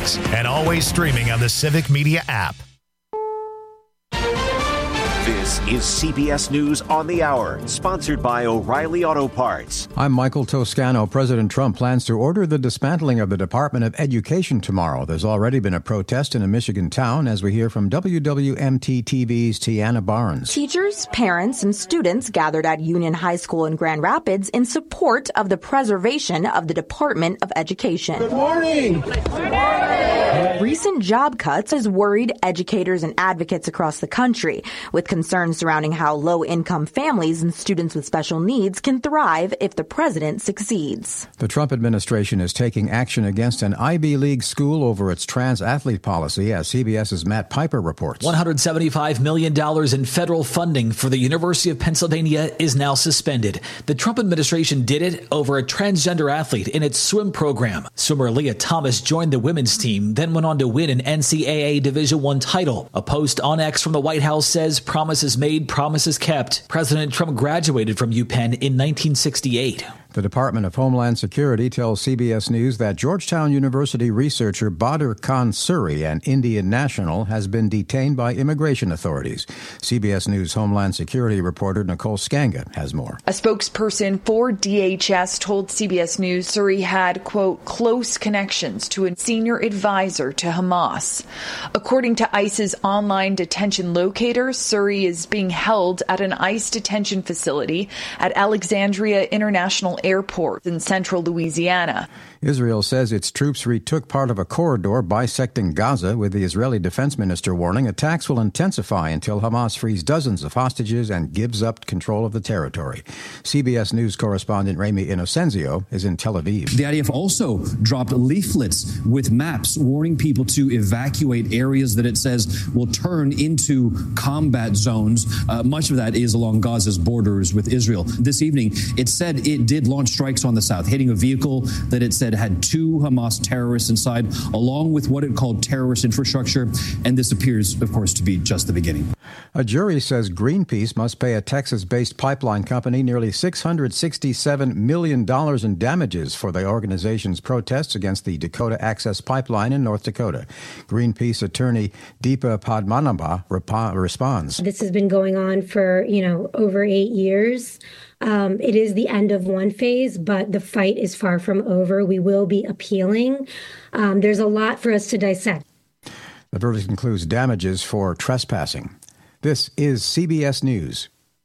podcasts, and always streaming on the Civic Media app. This is CBS News on the Hour, sponsored by O'Reilly Auto Parts. I'm Michael Toscano. President Trump plans to order the dismantling of the Department of Education tomorrow. There's already been a protest in a Michigan town, as we hear from WWMT-TV's Tiana Barnes. Teachers, parents, and students gathered at Union High School in Grand Rapids in support of the preservation of the Department of Education. Good morning. Good morning. Recent job cuts has worried educators and advocates across the country, with concerns surrounding how low-income families and students with special needs can thrive if the president succeeds. The Trump administration is taking action against an Ivy League school over its trans athlete policy, as CBS's Matt Piper reports. $175 million in federal funding for the University of Pennsylvania is now suspended. The Trump administration did it over a transgender athlete in its swim program. Swimmer Leah Thomas joined the women's team, then went on to win an NCAA Division I title. A post on X from the White House says, "Promises made, promises kept." President Trump graduated from UPenn in 1968. The Department of Homeland Security tells CBS News that Georgetown University researcher Badr Khan Suri, an Indian national, has been detained by immigration authorities. CBS News Homeland Security reporter Nicole Skanga has more. A spokesperson for DHS told CBS News Suri had, quote, close connections to a senior advisor to Hamas. According to ICE's online detention locator, Suri is being held at an ICE detention facility at Alexandria International Airport in central Louisiana. Israel says its troops retook part of a corridor bisecting Gaza, with the Israeli defense minister warning attacks will intensify until Hamas frees dozens of hostages and gives up control of the territory. CBS News correspondent Remy Inocenzio is in Tel Aviv. The IDF also dropped leaflets with maps warning people to evacuate areas that it says will turn into combat zones. Much of that is along Gaza's borders with Israel. This evening, it said it did launch strikes on the south, hitting a vehicle that it said had 2 Hamas terrorists inside, along with what it called terrorist infrastructure. And this appears, of course, to be just the beginning. A jury says Greenpeace must pay a Texas-based pipeline company nearly $667 million in damages for the organization's protests against the Dakota Access Pipeline in North Dakota. Greenpeace attorney Deepa Padmanabha responds. This has been going on for, over 8 years. It is the end of one phase, but the fight is far from over. We will be appealing. There's a lot for us to dissect. The verdict includes damages for trespassing. This is CBS News.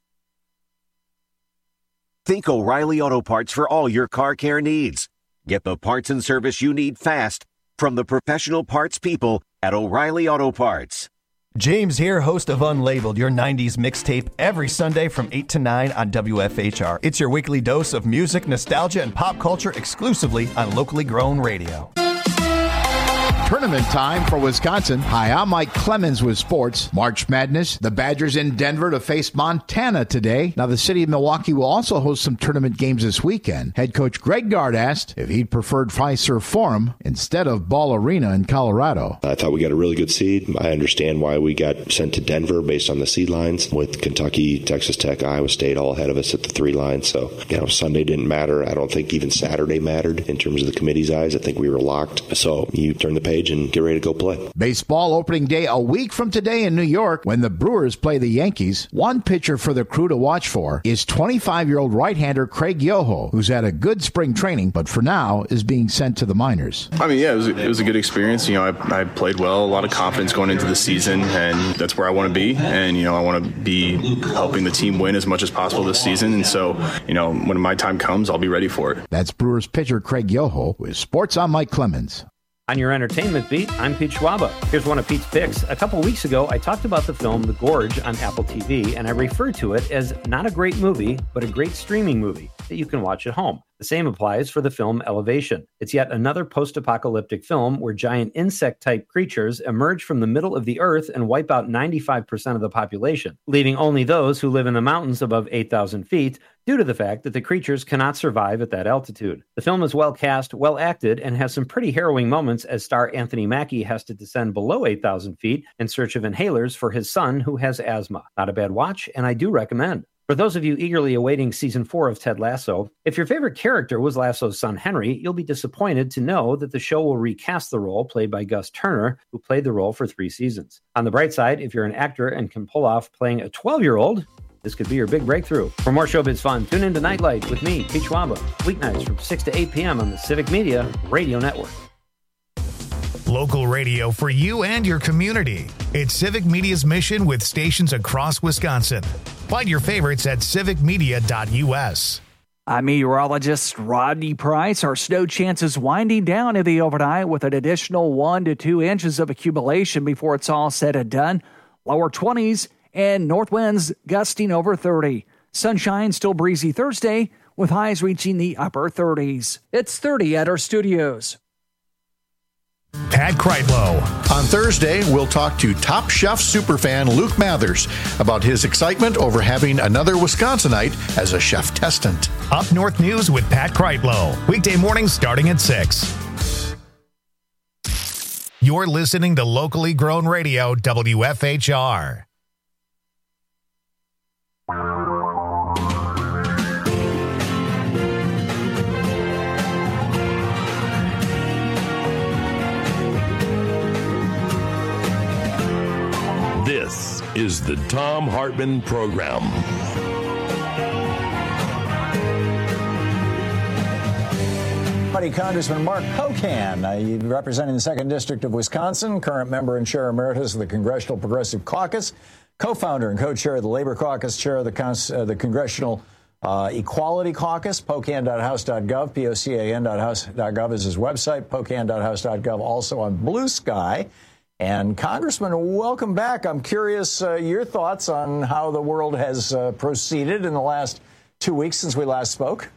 Think O'Reilly Auto Parts for all your car care needs. Get the parts and service you need fast from the professional parts people at O'Reilly Auto Parts. James here, host of Unlabeled, your 90s mixtape, every Sunday from 8 to 9 on WFHR. It's your weekly dose of music, nostalgia, and pop culture exclusively on locally grown radio. Tournament time for Wisconsin. Hi, I'm Mike Clemens with sports. March Madness. The Badgers in Denver to face Montana today. Now, the city of Milwaukee will also host some tournament games this weekend. Head coach Greg Gard asked if he'd preferred Fiserv Forum instead of Ball Arena in Colorado. I thought we got a really good seed. I understand why we got sent to Denver based on the seed lines, with Kentucky, Texas Tech, Iowa State all ahead of us at the 3 lines. So, Sunday didn't matter. I don't think even Saturday mattered in terms of the committee's eyes. I think we were locked. So you turn the page and get ready to go play. Baseball opening day a week from today in New York when the Brewers play the Yankees. One pitcher for the crew to watch for is 25-year-old right-hander Craig Yoho, who's had a good spring training, but for now is being sent to the minors. It was a good experience. I played well, a lot of confidence going into the season, and that's where I want to be. And, I want to be helping the team win as much as possible this season. And so, when my time comes, I'll be ready for it. That's Brewers pitcher Craig Yoho with Sports. I'm Mike Clemens. On your entertainment beat, I'm Pete Schwaba. Here's one of Pete's picks. A couple weeks ago, I talked about the film The Gorge on Apple TV, and I referred to it as not a great movie, but a great streaming movie that you can watch at home. The same applies for the film Elevation. It's yet another post-apocalyptic film where giant insect-type creatures emerge from the middle of the earth and wipe out 95% of the population, leaving only those who live in the mountains above 8,000 feet due to the fact that the creatures cannot survive at that altitude. The film is well cast, well acted, and has some pretty harrowing moments as star Anthony Mackie has to descend below 8,000 feet in search of inhalers for his son who has asthma. Not a bad watch, and I do recommend. For those of you eagerly awaiting season 4 of Ted Lasso, if your favorite character was Lasso's son Henry, you'll be disappointed to know that the show will recast the role played by Gus Turner, who played the role for 3 seasons. On the bright side, if you're an actor and can pull off playing a 12-year-old, this could be your big breakthrough. For more showbiz fun, tune into Nightlight with me, Pete Schwaba, weeknights from 6 to 8 p.m. on the Civic Media Radio Network. Local radio for you and your community. It's Civic Media's mission with stations across Wisconsin. Find your favorites at civicmedia.us. I'm meteorologist Rodney Price. Our snow chances winding down in the overnight with an additional 1 to 2 inches of accumulation before it's all said and done. Lower 20s and north winds gusting over 30. Sunshine still breezy Thursday with highs reaching the upper 30s. It's 30 at our studios. Pat Kreitlow. On Thursday, we'll talk to Top Chef superfan Luke Mathers about his excitement over having another Wisconsinite as a chef testant. Up North News with Pat Kreitlow. Weekday mornings starting at 6. You're listening to locally grown radio, WFHR. This is the Thom Hartmann Program. Congressman Mark Pocan, representing the 2nd District of Wisconsin, current member and chair emeritus of the Congressional Progressive Caucus, co-founder and co-chair of the Labor Caucus, chair of the Congressional Equality Caucus. Pocan.house.gov, POCAN.house.gov is his website, Pocan.house.gov, also on Blue Sky. And Congressman, welcome back. I'm curious your thoughts on how the world has proceeded in the last 2 weeks since we last spoke.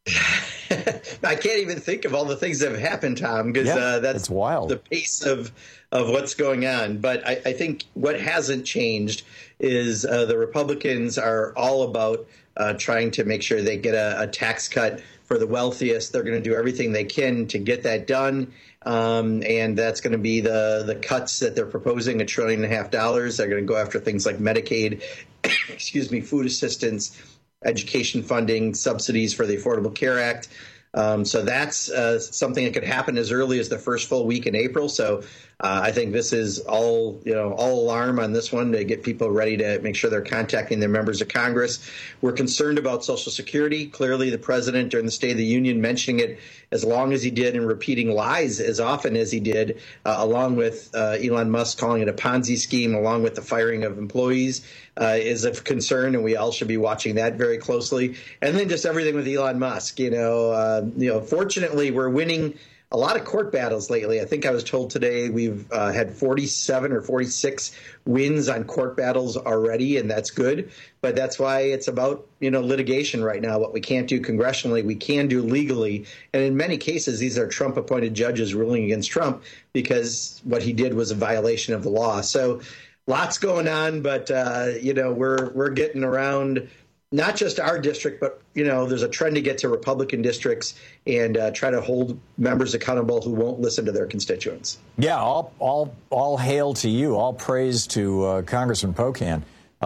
I can't even think of all the things that have happened, Tom, because that's wild. The pace of what's going on. But I think what hasn't changed is the Republicans are all about trying to make sure they get a tax cut for the wealthiest. They're going to do everything they can to get that done. And that's going to be the cuts that they're proposing, $1.5 trillion. They're going to go after things like Medicaid, food assistance, education funding, subsidies for the Affordable Care Act. So that's something that could happen as early as the first full week in April. So I think this is all alarm on this one to get people ready to make sure they're contacting their members of Congress. We're concerned about Social Security. Clearly, the president during the State of the Union mentioning it as long as he did and repeating lies as often as he did, along with Elon Musk calling it a Ponzi scheme, along with the firing of employees, is of concern, and we all should be watching that very closely. And then just everything with Elon Musk. Fortunately, we're winning a lot of court battles lately. I think I was told today we've had 47 or 46 wins on court battles already, and that's good. But that's why it's about, litigation right now. What we can't do congressionally, we can do legally. And in many cases, these are Trump-appointed judges ruling against Trump because what he did was a violation of the law. So lots going on, but, we're getting around not just our district, but, there's a trend to get to Republican districts and try to hold members accountable who won't listen to their constituents. Yeah, all hail to you. All praise to Congressman Pocan.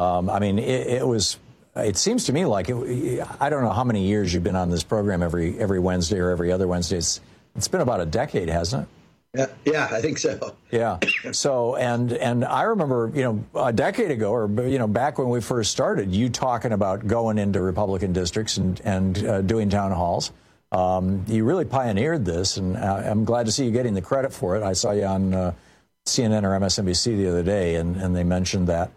It seems to me like I don't know how many years you've been on this program every Wednesday or every other Wednesday. It's been about a decade, hasn't it? Yeah, I think so. Yeah. So, and I remember, a decade ago or, back when we first started, you talking about going into Republican districts and doing town halls. You really pioneered this, and I'm glad to see you getting the credit for it. I saw you on CNN or MSNBC the other day, and they mentioned that.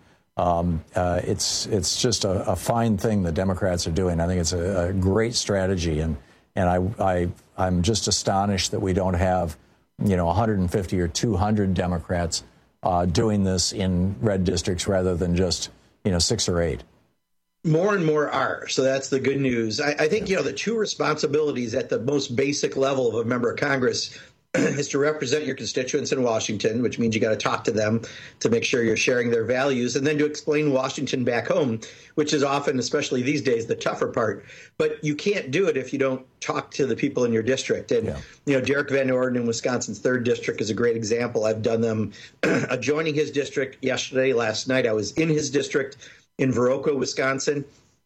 It's just a fine thing the Democrats are doing. I think it's a great strategy, and I'm just astonished that we don't have 150 or 200 Democrats doing this in red districts rather than just 6 or 8. More and more are. So that's the good news. I think, the two responsibilities at the most basic level of a member of Congress is to represent your constituents in Washington, which means you got to talk to them to make sure you're sharing their values, and then to explain Washington back home, which is often, especially these days, the tougher part. But you can't do it if you don't talk to the people in your district. And, Derek Van Orden in Wisconsin's 3rd District is a great example. I've done them adjoining his district yesterday. Last night I was in his district in Viroqua, Wisconsin.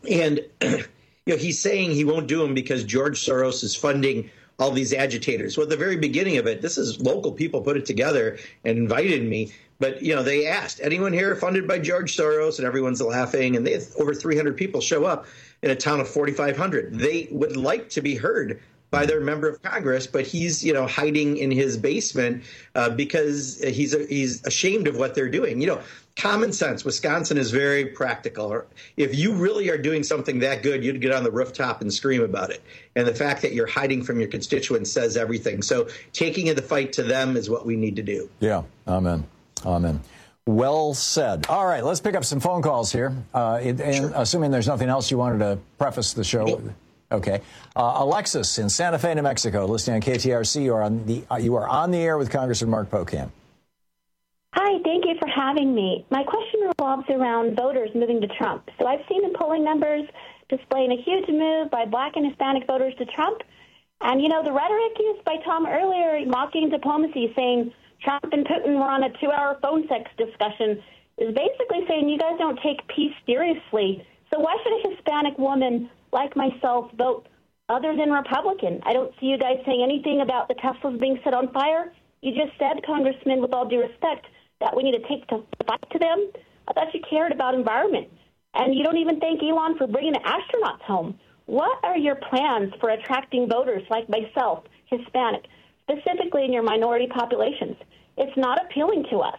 And he's saying he won't do them because George Soros is funding all these agitators. Well, at the very beginning of it, this is local people put it together and invited me. But, they asked, anyone here funded by George Soros? And everyone's laughing. And they had over 300 people show up in a town of 4,500. They would like to be heard by their member of Congress, but he's, hiding in his basement because he's ashamed of what they're doing. Common sense. Wisconsin is very practical. If you really are doing something that good, you'd get on the rooftop and scream about it. And the fact that you're hiding from your constituents says everything. So taking the fight to them is what we need to do. Yeah. Amen. Amen. Well said. All right. Let's pick up some phone calls here. And sure. Assuming there's nothing else you wanted to preface the show. Nope. Okay. Alexis in Santa Fe, New Mexico, listening on KTRC. You are on the air with Congressman Mark Pocan. Hi, thank you for having me. My question revolves around voters moving to Trump. So I've seen the polling numbers displaying a huge move by Black and Hispanic voters to Trump. And, the rhetoric used by Tom earlier, mocking diplomacy, saying Trump and Putin were on a 2-hour phone sex discussion, is basically saying you guys don't take peace seriously. So why should a Hispanic woman like myself vote other than Republican? I don't see you guys saying anything about the Teslas being set on fire. You just said, Congressman, with all due respect, that we need to take the fight to them. I thought you cared about environment. And you don't even thank Elon for bringing the astronauts home. What are your plans for attracting voters like myself, Hispanic, specifically in your minority populations? It's not appealing to us.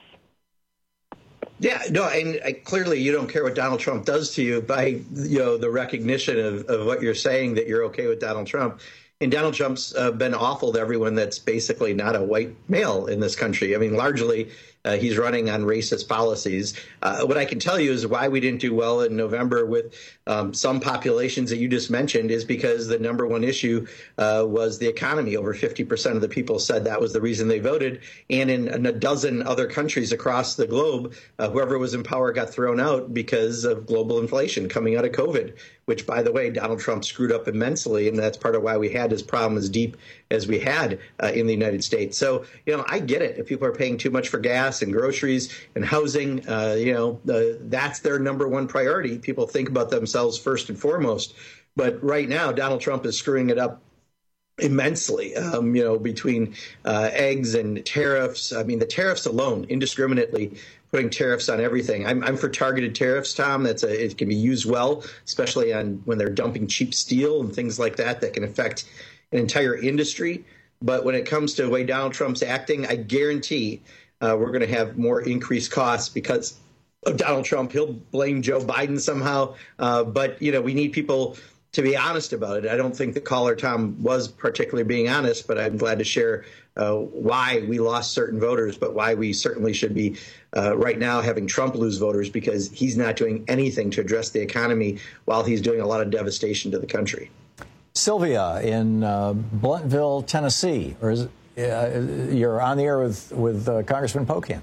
Yeah, no, and clearly you don't care what Donald Trump does to you by, the recognition of what you're saying, that you're okay with Donald Trump. And Donald Trump's been awful to everyone that's basically not a white male in this country. I mean, largely he's running on racist policies. What I can tell you is why we didn't do well in November with some populations that you just mentioned is because the number one issue was the economy. Over 50% of the people said that was the reason they voted. And in a dozen other countries across the globe, whoever was in power got thrown out because of global inflation coming out of COVID, which, by the way, Donald Trump screwed up immensely. And that's part of why we had his problem as deep as we had in the United States. So, I get it. If people are paying too much for gas and groceries and housing, that's their number one priority. People think about themselves first and foremost. But right now, Donald Trump is screwing it up immensely, between eggs and tariffs. I mean, the tariffs alone, indiscriminately putting tariffs on everything. I'm for targeted tariffs, Tom. It can be used well, especially when they're dumping cheap steel and things like that can affect an entire industry. But when it comes to the way Donald Trump's acting, I guarantee we're going to have more increased costs because of Donald Trump. He'll blame Joe Biden somehow. But, we need people to be honest about it. I don't think the caller, Tom, was particularly being honest, but I'm glad to share why we lost certain voters, but why we certainly should be right now having Trump lose voters because he's not doing anything to address the economy while he's doing a lot of devastation to the country. Sylvia in Blunteville, Tennessee, you're on the air with Congressman Pocan.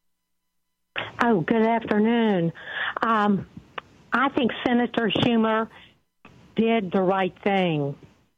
Oh, good afternoon. I think Senator Schumer did the right thing.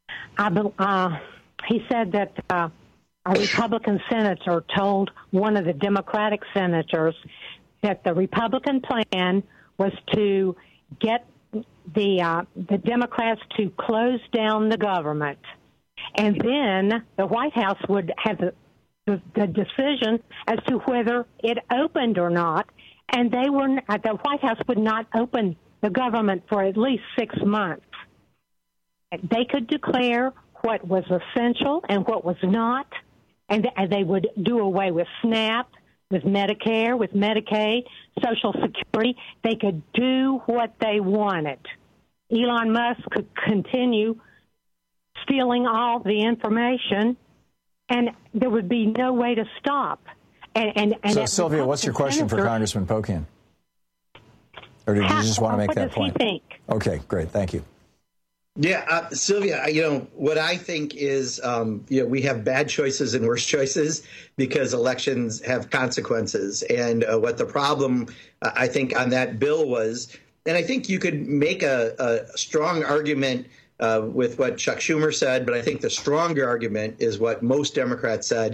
He said that a Republican senator told one of the Democratic senators that the Republican plan was to get the Democrats to close down the government, and then the White House would have the decision as to whether it opened or not, and the White House would not open the government for at least 6 months. They could declare what was essential and what was not, and they would do away with SNAP, with Medicare, with Medicaid, Social Security. They could do what they wanted. Elon Musk could continue stealing all the information, and there would be no way to stop. So, Sylvia, what's your question for Congressman Pocan? Or did you just want to make that point? What does he think? Okay, great. Thank you. Yeah, Sylvia, what I think is, we have bad choices and worse choices because elections have consequences. And what the problem, I think, on that bill was, and I think you could make a strong argument with what Chuck Schumer said, but I think the stronger argument is what most Democrats said,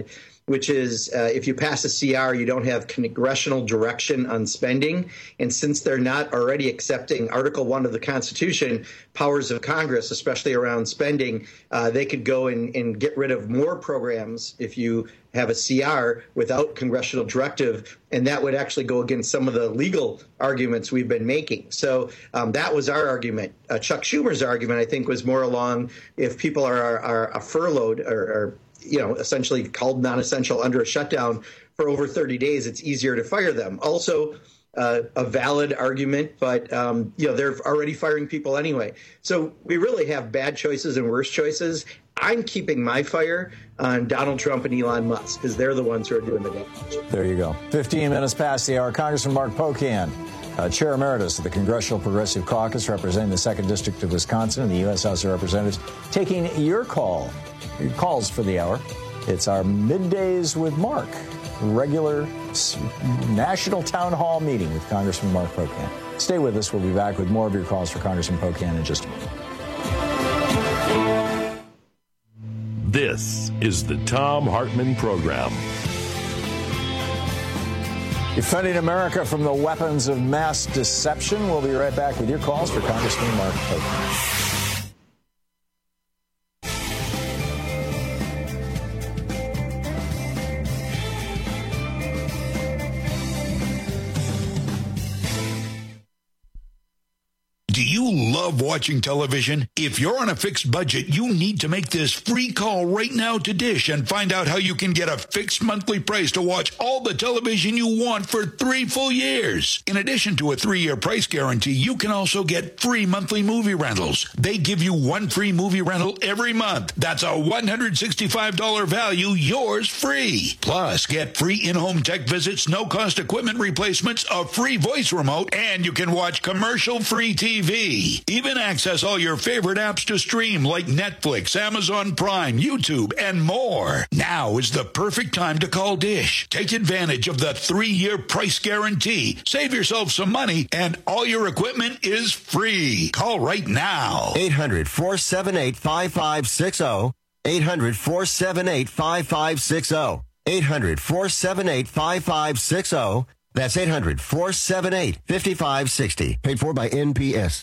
which is if you pass a CR, you don't have congressional direction on spending. And since they're not already accepting Article 1 of the Constitution, powers of Congress, especially around spending, they could go and get rid of more programs if you have a CR without congressional directive, and that would actually go against some of the legal arguments we've been making. So that was our argument. Chuck Schumer's argument, I think, was more along if people are furloughed or essentially called non-essential under a shutdown for over 30 days, it's easier to fire them. Also, a valid argument, but they're already firing people anyway. So we really have bad choices and worse choices. I'm keeping my fire on Donald Trump and Elon Musk because they're the ones who are doing the damage. There you go. 15 minutes past the hour. Congressman Mark Pocan, Chair Emeritus of the Congressional Progressive Caucus, representing the 2nd District of Wisconsin in the U.S. House of Representatives, taking your calls for the hour. It's our Middays with Mark, regular national town hall meeting with Congressman Mark Pocan. Stay with us. We'll be back with more of your calls for Congressman Pocan in just a moment. This is the Thom Hartmann Program. Defending America from the weapons of mass deception. We'll be right back with your calls for Congressman Mark Pocan. Love watching television? If you're on a fixed budget, you need to make this free call right now to Dish and find out how you can get a fixed monthly price to watch all the television you want for 3 full years. In addition to a 3-year price guarantee, you can also get free monthly movie rentals. They give you 1 free movie rental every month. That's a $165 value, yours free. Plus, get free in-home tech visits, no-cost equipment replacements, a free voice remote, and you can watch commercial-free TV. Even access all your favorite apps to stream like Netflix, Amazon Prime, YouTube, and more. Now is the perfect time to call Dish. Take advantage of the 3-year price guarantee. Save yourself some money, and all your equipment is free. Call right now. 800-478-5560. 800-478-5560. 800-478-5560. That's 800-478-5560. Paid for by NPS.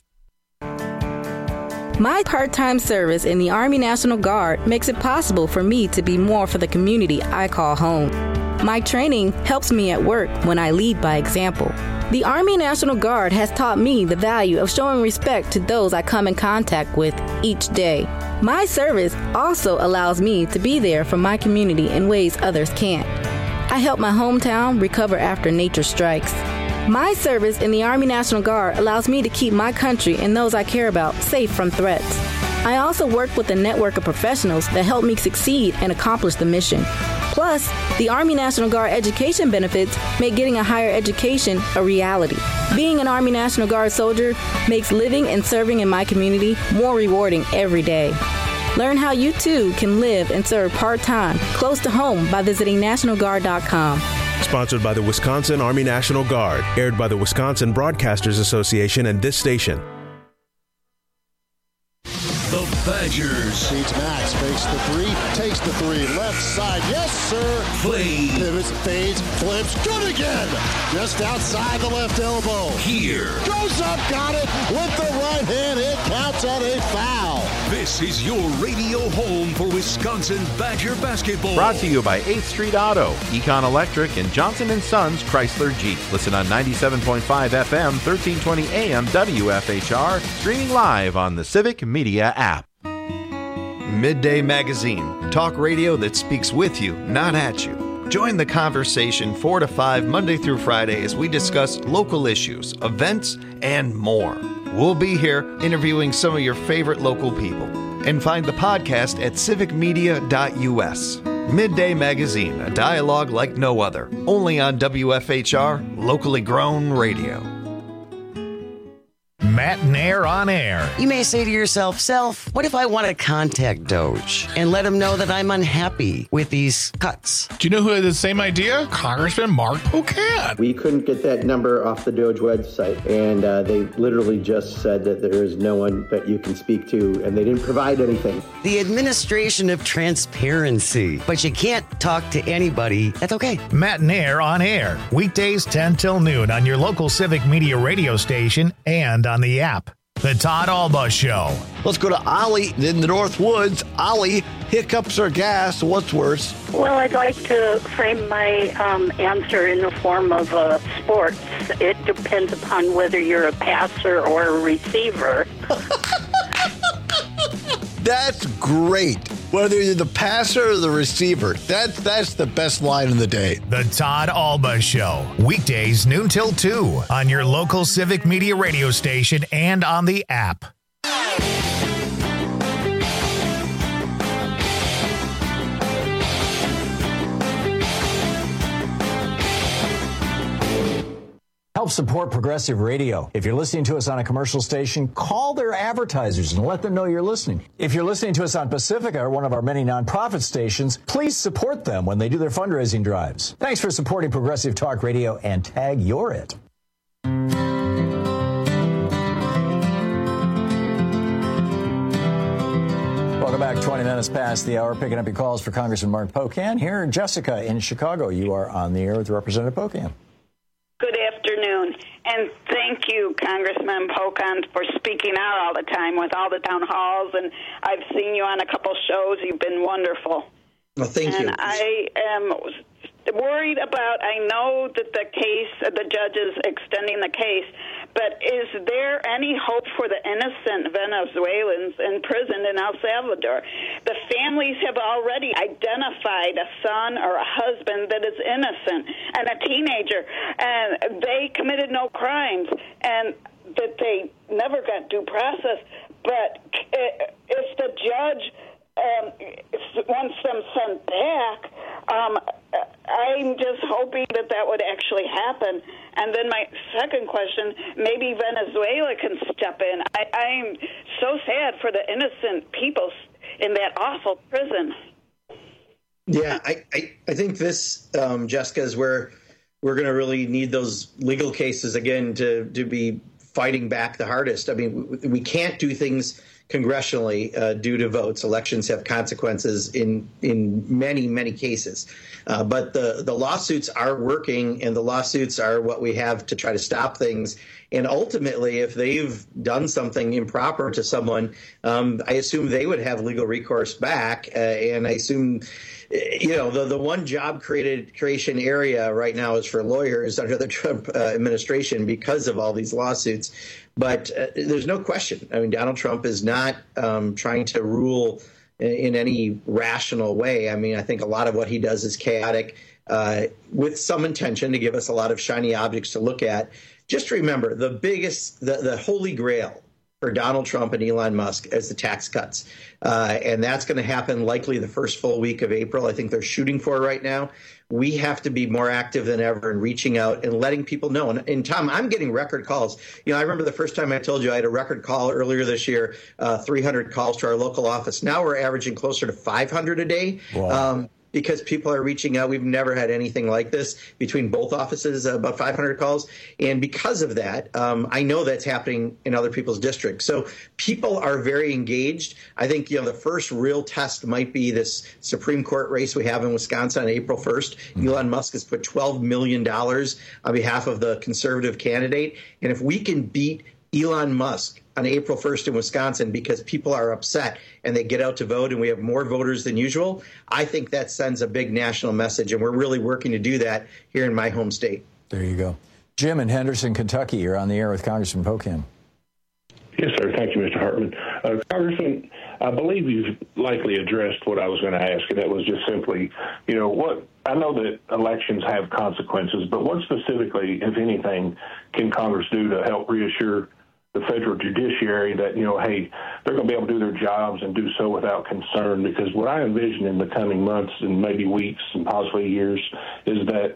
My part-time service in the Army National Guard makes it possible for me to be more for the community I call home. My training helps me at work when I lead by example. The Army National Guard has taught me the value of showing respect to those I come in contact with each day. My service also allows me to be there for my community in ways others can't. I help my hometown recover after nature strikes. My service in the Army National Guard allows me to keep my country and those I care about safe from threats. I also work with a network of professionals that help me succeed and accomplish the mission. Plus, the Army National Guard education benefits make getting a higher education a reality. Being an Army National Guard soldier makes living and serving in my community more rewarding every day. Learn how you too can live and serve part-time close to home by visiting NationalGuard.com. Sponsored by the Wisconsin Army National Guard. Aired by the Wisconsin Broadcasters Association and this station. The Badgers. Beats Max, fakes the 3, takes the 3, left side, yes sir. Play. Pivots, fades, flips, good again. Just outside the left elbow. Here. Goes up, got it with the right hand. It counts on a foul. This is your radio home for Wisconsin Badger basketball. Brought to you by 8th Street Auto, Econ Electric, and Johnson & Sons Chrysler Jeep. Listen on 97.5 FM, 1320 AM WFHR, streaming live on the Civic Media app. Midday Magazine, talk radio that speaks with you, not at you. Join the conversation 4 to 5 Monday through Friday as we discuss local issues, events, and more. We'll be here interviewing some of your favorite local people. And find the podcast at civicmedia.us. Midday Magazine, a dialogue like no other. Only on WFHR, locally grown radio. Matt Nair on Air. You may say to yourself, Self, what if I want to contact Doge and let him know that I'm unhappy with these cuts? Do you know who had the same idea? Congressman Mark Pocan. We couldn't get that number off the Doge website, and they literally just said that there is no one that you can speak to, and they didn't provide anything. The administration of transparency. But you can't talk to anybody. That's okay. Matt Nair on Air. Weekdays 10 till noon on your local Civic Media radio station and on the app. The Todd Alba Show. Let's go to Ollie in the North Woods. Ollie, hiccups or gas? What's worse? Well, I'd like to frame my answer in the form of sports. It depends upon whether you're a passer or a receiver. That's great. Whether you're the passer or the receiver, that's the best line of the day. The Todd Alba Show. Weekdays noon till 2 on your local Civic Media radio station and on the app. Help support Progressive Radio. If you're listening to us on a commercial station, call their advertisers and let them know you're listening. If you're listening to us on Pacifica or one of our many nonprofit stations, please support them when they do their fundraising drives. Thanks for supporting Progressive Talk Radio and tag you're it. Welcome back. 20 minutes past the hour, picking up your calls for Congressman Mark Pocan. Here, Jessica in Chicago. You are on the air with Representative Pocan. Good afternoon, and thank you, Congressman Pocan, for speaking out all the time with all the town halls, and I've seen you on a couple shows. You've been wonderful. Well, thank you. And I am worried about, I know that the case, the judge is extending the case, but is there any hope for the innocent Venezuelans in prison in El Salvador? The families have already identified a son or a husband that is innocent and a teenager, and they committed no crimes, and that they never got due process. But if the judge wants them sent back, I'm just hoping that would actually happen. And then my second question, maybe Venezuela can step in. I'm so sad for the innocent people in that awful prison. Yeah, I think this, Jessica, is where we're going to really need those legal cases again to be fighting back the hardest. I mean, we can't do things congressionally due to votes. Elections have consequences in many, many cases. But the lawsuits are working, and the lawsuits are what we have to try to stop things. And ultimately, if they've done something improper to someone, I assume they would have legal recourse back. And I assume, the one job creation area right now is for lawyers under the Trump administration because of all these lawsuits. But there's no question. I mean, Donald Trump is not trying to rule in any rational way. I mean, I think a lot of what he does is chaotic with some intention to give us a lot of shiny objects to look at. Just remember, the holy grail for Donald Trump and Elon Musk is the tax cuts. And that's going to happen likely the first full week of April. I think they're shooting for right now. We have to be more active than ever in reaching out and letting people know. And Tom, I'm getting record calls. I remember the first time I told you I had a record call earlier this year, 300 calls to our local office. Now we're averaging closer to 500 a day. Wow. Because people are reaching out. We've never had anything like this between both offices, about 500 calls. And because of that, I know that's happening in other people's districts. So people are very engaged. I think, the first real test might be this Supreme Court race we have in Wisconsin on April 1st. Mm-hmm. Elon Musk has put $12 million on behalf of the conservative candidate. And if we can beat Elon Musk on April 1st in Wisconsin because people are upset and they get out to vote and we have more voters than usual, I think that sends a big national message, and we're really working to do that here in my home state. There you go. Jim in Henderson, Kentucky, you're on the air with Congressman Pocan. Yes, sir. Thank you, Mr. Hartman. Congressman, I believe you've likely addressed what I was going to ask, and that was just simply, what I know that elections have consequences, but what specifically, if anything, can Congress do to help reassure the federal judiciary that, hey, they're going to be able to do their jobs and do so without concern? Because what I envision in the coming months and maybe weeks and possibly years is that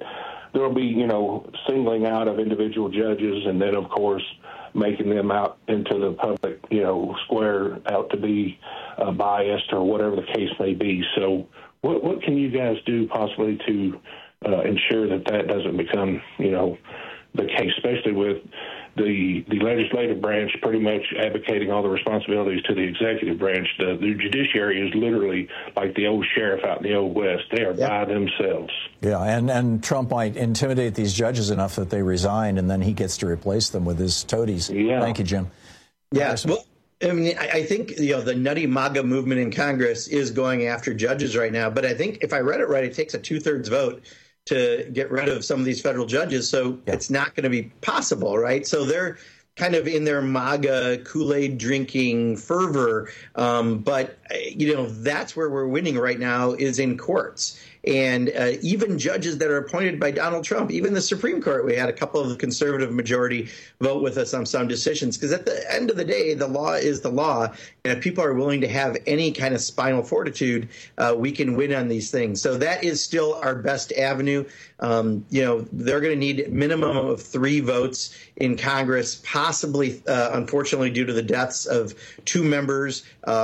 there will be, singling out of individual judges, and then, of course, making them out into the public, square out to be biased or whatever the case may be. So what can you guys do possibly to ensure that doesn't become, the case, especially with the legislative branch pretty much advocating all the responsibilities to the executive branch? The judiciary is literally like the old sheriff out in the Old West. They are by themselves. Yeah, and Trump might intimidate these judges enough that they resign, and then he gets to replace them with his toadies. Yeah. Thank you, Jim. Yeah, well, I mean, I think, the nutty MAGA movement in Congress is going after judges right now. But I think if I read it right, it takes a 2/3 vote to get rid of some of these federal judges. So it's not going to be possible, right? So they're kind of in their MAGA Kool-Aid drinking fervor. But, that's where we're winning right now is in courts. And even judges that are appointed by Donald Trump, even the Supreme Court, we had a couple of the conservative majority vote with us on some decisions. Because at the end of the day, the law is the law. And if people are willing to have any kind of spinal fortitude, we can win on these things. So that is still our best avenue. They're going to need a minimum of 3 votes in Congress, possibly, unfortunately, due to the deaths of 2 members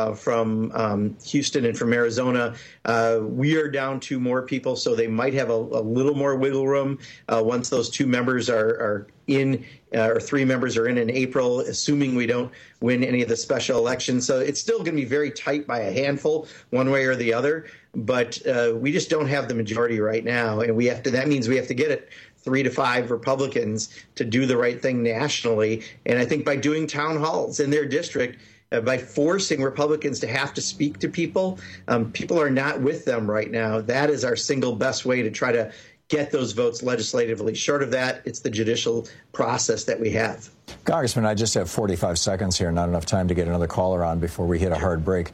from Houston and from Arizona. We are down to more people, so they might have a little more wiggle room once those 2 members are in, or 3 members are in April, assuming we don't win any of the special elections. So it's still going to be very tight by a handful, one way or the other. But we just don't have the majority right now, and that means we have to get it 3 to 5 Republicans to do the right thing nationally. And I think by doing town halls in their district, by forcing Republicans to have to speak to people, people are not with them right now. That is our single best way to try to get those votes legislatively. Short of that, it's the judicial process that we have. Congressman, I just have 45 seconds here, not enough time to get another caller on before we hit a hard break.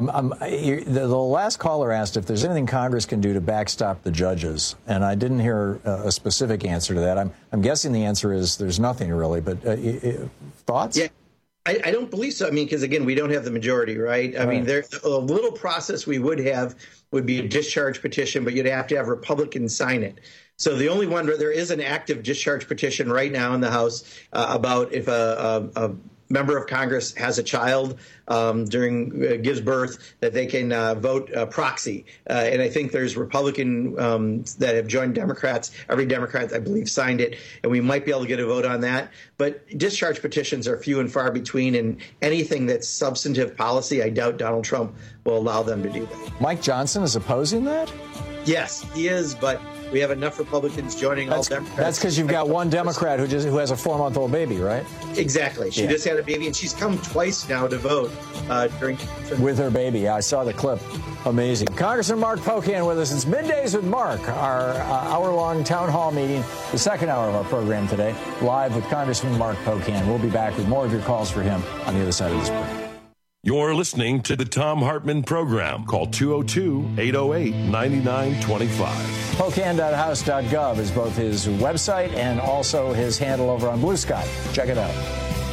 The last caller asked if there's anything Congress can do to backstop the judges, and I didn't hear a specific answer to that. I'm guessing the answer is there's nothing really, but thoughts? Yeah. I don't believe so. I mean, because, again, we don't have the majority, right? I mean, there's a little process we would have would be a discharge petition, but you'd have to have Republicans sign it. So the only one where there is an active discharge petition right now in the House about if a member of Congress has a child gives birth, that they can vote proxy. And I think there's Republican that have joined Democrats. Every Democrat, I believe, signed it, and we might be able to get a vote on that. But discharge petitions are few and far between, and anything that's substantive policy, I doubt Donald Trump will allow them to do that. Mike Johnson is opposing that? Yes, he is, but we have enough Republicans joining all Democrats. That's because you've got one Democrat who has a 4-month-old baby, right? Exactly. She just had a baby, and she's come twice now to vote with her baby. I saw the clip. Amazing. Congressman Mark Pocan with us. It's Middays with Mark, our hour-long town hall meeting, the second hour of our program today, live with Congressman Mark Pocan. We'll be back with more of your calls for him on the other side of this break. You're listening to the Thom Hartmann Program. Call 202-808-9925. Pocan.house.gov is both his website and also his handle over on Blue Sky. Check it out.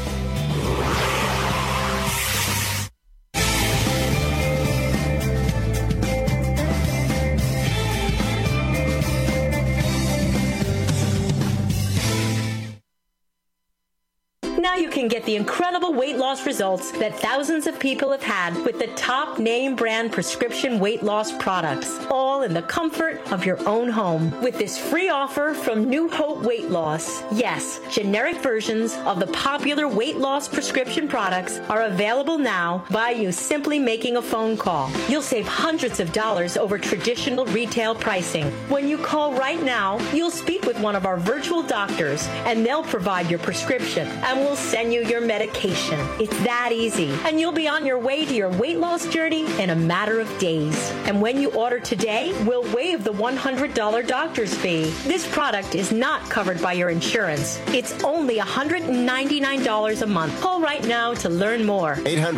Now you can get the incredible weight loss results that thousands of people have had with the top name brand prescription weight loss products, all in the comfort of your own home. With this free offer from New Hope Weight Loss, yes, generic versions of the popular weight loss prescription products are available now by you simply making a phone call. You'll save hundreds of dollars over traditional retail pricing. When you call right now, you'll speak with one of our virtual doctors, and they'll provide your prescription and will send you your medication. It's that easy. And you'll be on your way to your weight loss journey in a matter of days. And when you order today, we'll waive the $100 doctor's fee. This product is not covered by your insurance. It's only $199 a month. Call right now to learn more.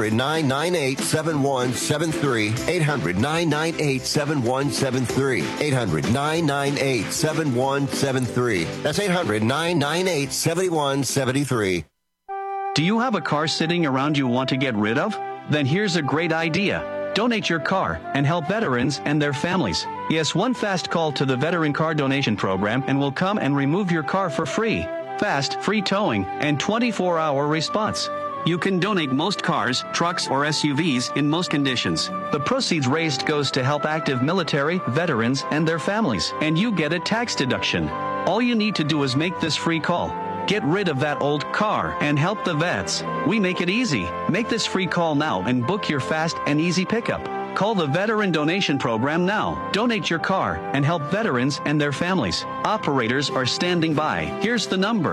800-998-7173. 800-998-7173. 800-998-7173. That's 800-998-7173. Do you have a car sitting around you want to get rid of? Then here's a great idea. donate your car and help veterans and their families. Yes, one fast call to the Veteran Car Donation Program and we'll come and remove your car for free. Fast, free towing, and 24-hour response. You can donate most cars, trucks, or SUVs in most conditions. The proceeds raised goes to help active military, veterans, and their families, and you get a tax deduction. All you need to do is make this free call. Get rid of that old car and help the vets. We make it easy. Make this free call now and book your fast and easy pickup. Call the Veteran Donation Program now. Donate your car and help veterans and their families. Operators are standing by. Here's the number.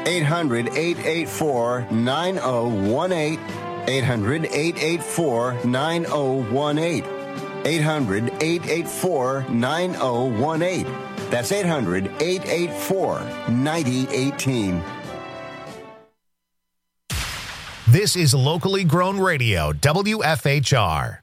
800-884-9018. 800-884-9018. 800-884-9018. That's 800-884-9018. This is locally grown radio, WFHR.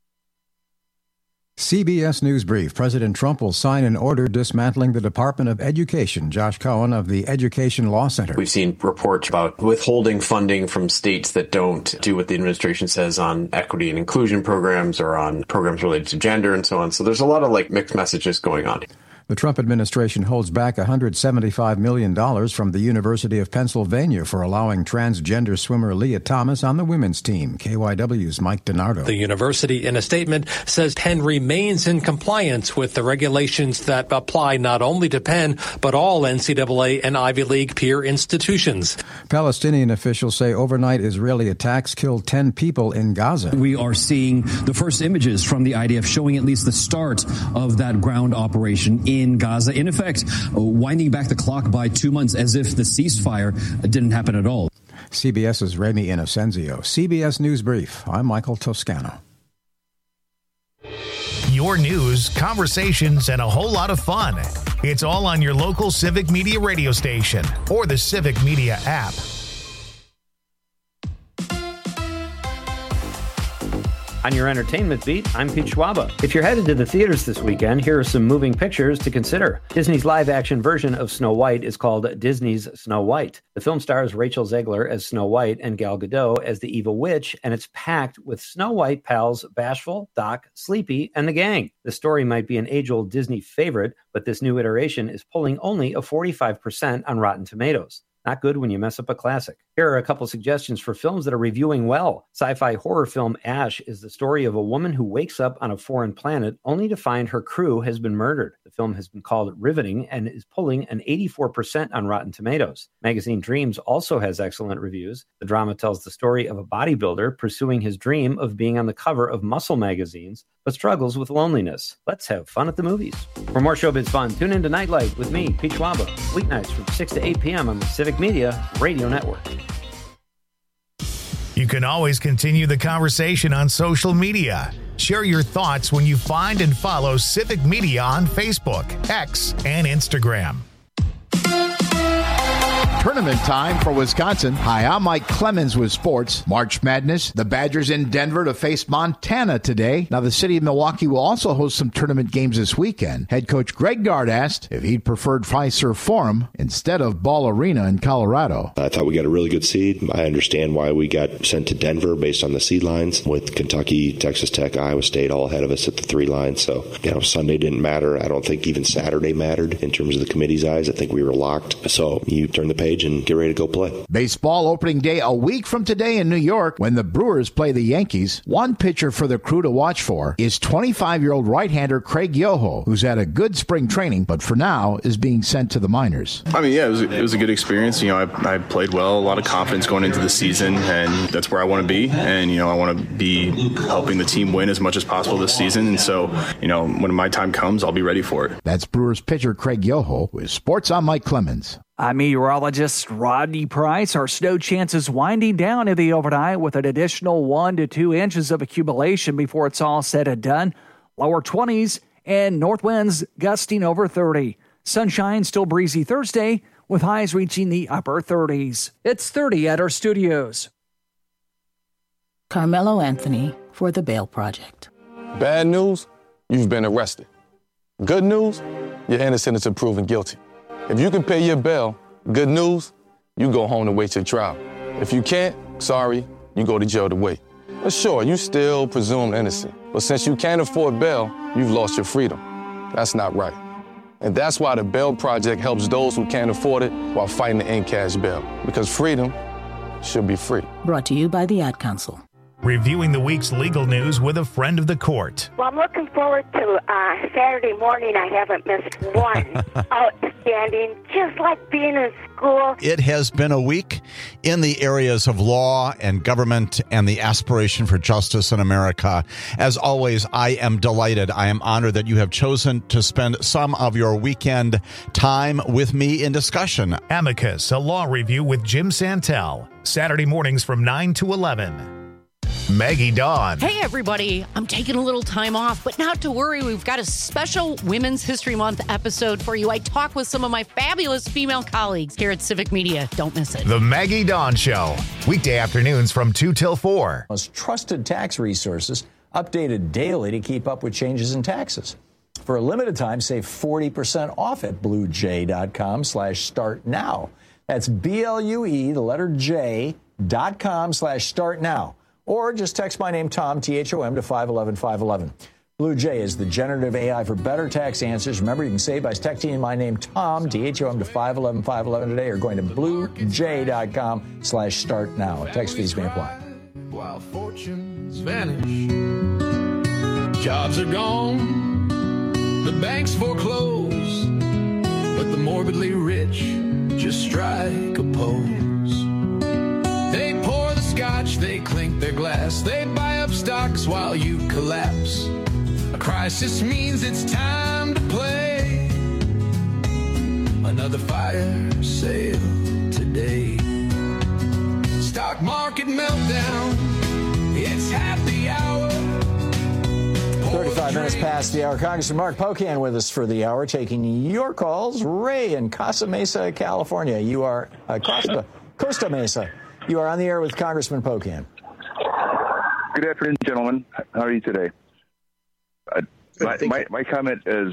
CBS News Brief. President Trump will sign an order dismantling the Department of Education. Josh Cohen of the Education Law Center. We've seen reports about withholding funding from states that don't do what the administration says on equity and inclusion programs or on programs related to gender and so on. So there's a lot of mixed messages going on. The Trump administration holds back $175 million from the University of Pennsylvania for allowing transgender swimmer Leah Thomas on the women's team. KYW's Mike DiNardo. The university, in a statement, says Penn remains in compliance with the regulations that apply not only to Penn, but all NCAA and Ivy League peer institutions. Palestinian officials say overnight Israeli attacks killed 10 people in Gaza. We are seeing the first images from the IDF showing at least the start of that ground operation in Gaza, in effect, winding back the clock by 2 months as if the ceasefire didn't happen at all. CBS's Remy Inocenzio. CBS News Brief. I'm Michael Toscano. Your news, conversations, and a whole lot of fun. It's all on your local Civic Media radio station or the Civic Media app. On your entertainment beat, I'm Pete Schwaba. If you're headed to the theaters this weekend, here are some moving pictures to consider. Disney's live-action version of Snow White is called Disney's Snow White. The film stars Rachel Zegler as Snow White and Gal Gadot as the evil witch, and it's packed with Snow White pals Bashful, Doc, Sleepy, and the gang. The story might be an age-old Disney favorite, but this new iteration is pulling only a 45% on Rotten Tomatoes. Not good when you mess up a classic. Here are a couple suggestions for films that are reviewing well. Sci-fi horror film Ash is the story of a woman who wakes up on a foreign planet only to find her crew has been murdered. The film has been called riveting and is pulling an 84% on Rotten Tomatoes. Magazine Dreams also has excellent reviews. The drama tells the story of a bodybuilder pursuing his dream of being on the cover of muscle magazines, but struggles with loneliness. Let's have fun at the movies. For more showbiz fun, tune in to Nightlight with me, Pete Schwaba, weeknights from 6 to 8 p.m. on the Civic Media Radio Network. You can always continue the conversation on social media. Share your thoughts when you find and follow Civic Media on Facebook, X, and Instagram. Tournament time for Wisconsin. Hi, I'm Mike Clemens with sports. March Madness. The Badgers in Denver to face Montana today. Now, the city of Milwaukee will also host some tournament games this weekend. Head coach Greg Gard asked if he'd preferred Fiserv Forum instead of Ball Arena in Colorado. I thought we got a really good seed. I understand why we got sent to Denver based on the seed lines with Kentucky, Texas Tech, Iowa State all ahead of us at the 3 lines. So, Sunday didn't matter. I don't think even Saturday mattered in terms of the committee's eyes. I think we were locked. So you turn the page and get ready to go play. Baseball opening day a week from today in New York when the Brewers play the Yankees. One pitcher for the crew to watch for is 25-year-old right-hander Craig Yoho, who's had a good spring training, but for now is being sent to the minors. I mean, it was a good experience. I played well, a lot of confidence going into the season, and that's where I want to be. And, I want to be helping the team win as much as possible this season. And so, when my time comes, I'll be ready for it. That's Brewers pitcher Craig Yoho with Sports. I'm Mike Clemens. I'm meteorologist Rodney Price. Our snow chances winding down in the overnight with an additional 1 to 2 inches of accumulation before it's all said and done. Lower 20s and north winds gusting over 30. Sunshine still breezy Thursday with highs reaching the upper 30s. It's 30 at our studios. Carmelo Anthony for the Bail Project. Bad news, you've been arrested. Good news, you're innocent until proven guilty. If you can pay your bail, good news, you go home to wait your trial. If you can't, sorry, you go to jail to wait. But sure, you still presumed innocent. But since you can't afford bail, you've lost your freedom. That's not right. And that's why the Bail Project helps those who can't afford it while fighting to end cash bail. Because freedom should be free. Brought to you by the Ad Council. Reviewing the week's legal news with a friend of the court. Well, I'm looking forward to Saturday morning. I haven't missed one. Outstanding, just like being in school. It has been a week in the areas of law and government and the aspiration for justice in America. As always, I am delighted. I am honored that you have chosen to spend some of your weekend time with me in discussion. Amicus, a law review with Jim Santel. Saturday mornings from 9 to 11. Maggie Dawn. Hey, everybody. I'm taking a little time off, but not to worry. We've got a special Women's History Month episode for you. I talk with some of my fabulous female colleagues here at Civic Media. Don't miss it. The Maggie Dawn Show. Weekday afternoons from 2 till 4. Most trusted tax resources, updated daily to keep up with changes in taxes. For a limited time, save 40% off at bluej.com/start now. That's BLUE, the letter J.com/start now. Or just text my name, Tom, T-H-O-M, to 511-511. Blue Jay is the generative AI for better tax answers. Remember, you can save by texting my name, Tom, T-H-O-M, to 511-511 today, or going to bluej.com/start now. Text fees may apply. While fortunes vanish, jobs are gone, the banks foreclose, but the morbidly rich just strike a pose. They pour the scotch, they clink their glass, they buy up stocks while you collapse. A crisis means it's time to play another fire sale today. Stock market meltdown, it's happy hour. 35 minutes past the hour. Congressman Mark Pocan with us for the hour, taking your calls. Ray in Casa Mesa, California. You are Costa Mesa. You are on the air with Congressman Pocan. Good afternoon, gentlemen. How are you today? My comment is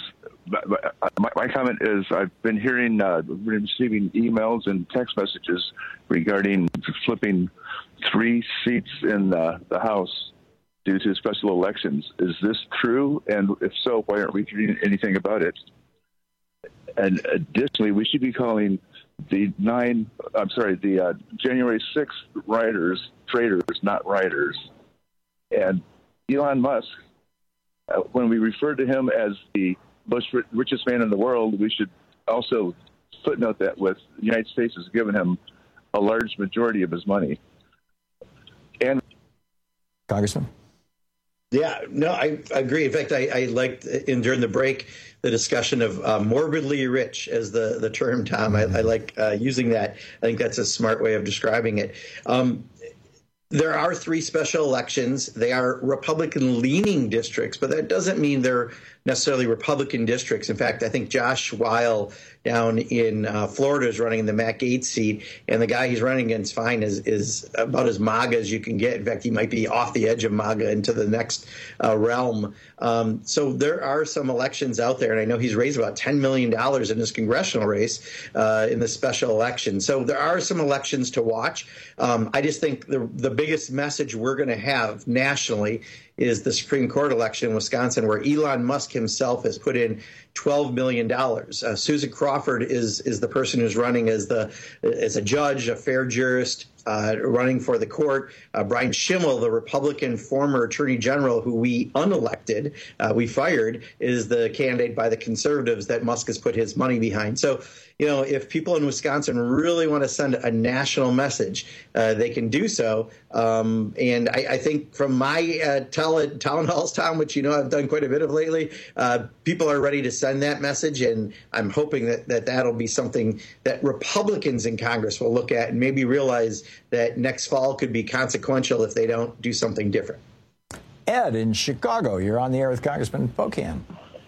I've been hearing, receiving emails and text messages regarding flipping 3 seats in the House due to special elections. Is this true? And if so, why aren't we doing anything about it? And additionally, we should be calling the January 6th rioters traitors, not rioters. And Elon Musk, when we refer to him as the most richest man in the world, we should also footnote that the United States has given him a large majority of his money. And Congressman? Yeah, no, I agree. In fact, I liked during the break the discussion of morbidly rich as the term, Tom. I like using that. I think that's a smart way of describing it. There are 3 special elections. They are Republican-leaning districts, but that doesn't mean they're necessarily Republican districts. In fact, I think Josh Weil down in Florida is running in the Matt Gaetz seat, and the guy he's running against Fine is about as MAGA as you can get. In fact, he might be off the edge of MAGA into the next realm. So there are some elections out there, and I know he's raised about $10 million in his congressional race in the special election. So there are some elections to watch. I just think the biggest message we're going to have nationally is the Supreme Court election in Wisconsin, where Elon Musk himself has put in $12 million. Susan Crawford is the person who's running as a judge, a fair jurist, running for the court. Brian Schimmel, the Republican former attorney general who we unelected, we fired, is the candidate by the conservatives that Musk has put his money behind. So, if people in Wisconsin really want to send a national message, they can do so. And I think from my town halls, Tom, which I've done quite a bit of lately, people are ready to send that message. And I'm hoping that'll be something that Republicans in Congress will look at and maybe realize that next fall could be consequential if they don't do something different. Ed in Chicago, you're on the air with Congressman Pocan.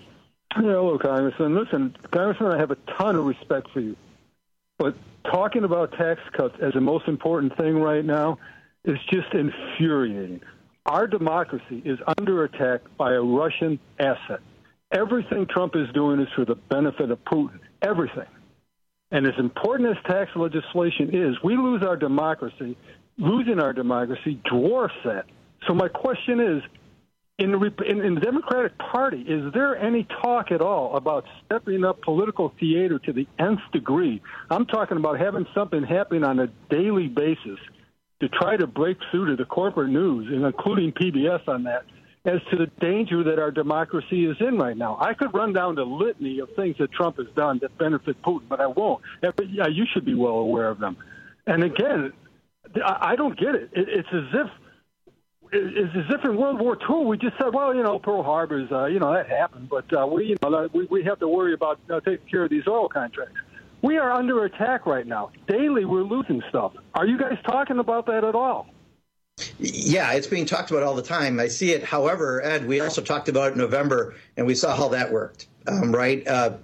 Hello, Congressman. Listen, Congressman, I have a ton of respect for you. But talking about tax cuts as the most important thing right now is just infuriating. Our democracy is under attack by a Russian asset. Everything Trump is doing is for the benefit of Putin. Everything. And as important as tax legislation is, losing our democracy dwarfs that. So my question is, In the Democratic Party, is there any talk at all about stepping up political theater to the nth degree? I'm talking about having something happen on a daily basis to try to break through to the corporate news, and including PBS on that, as to the danger that our democracy is in right now. I could run down the litany of things that Trump has done that benefit Putin, but I won't. You should be well aware of them. And again, I don't get it. It's as if in World War II we just said, well, Pearl Harbor's, that happened, but we have to worry about taking care of these oil contracts. We are under attack right now. Daily, we're losing stuff. Are you guys talking about that at all? Yeah, it's being talked about all the time. I see it. However, Ed, we also talked about it in November, and we saw how that worked, right?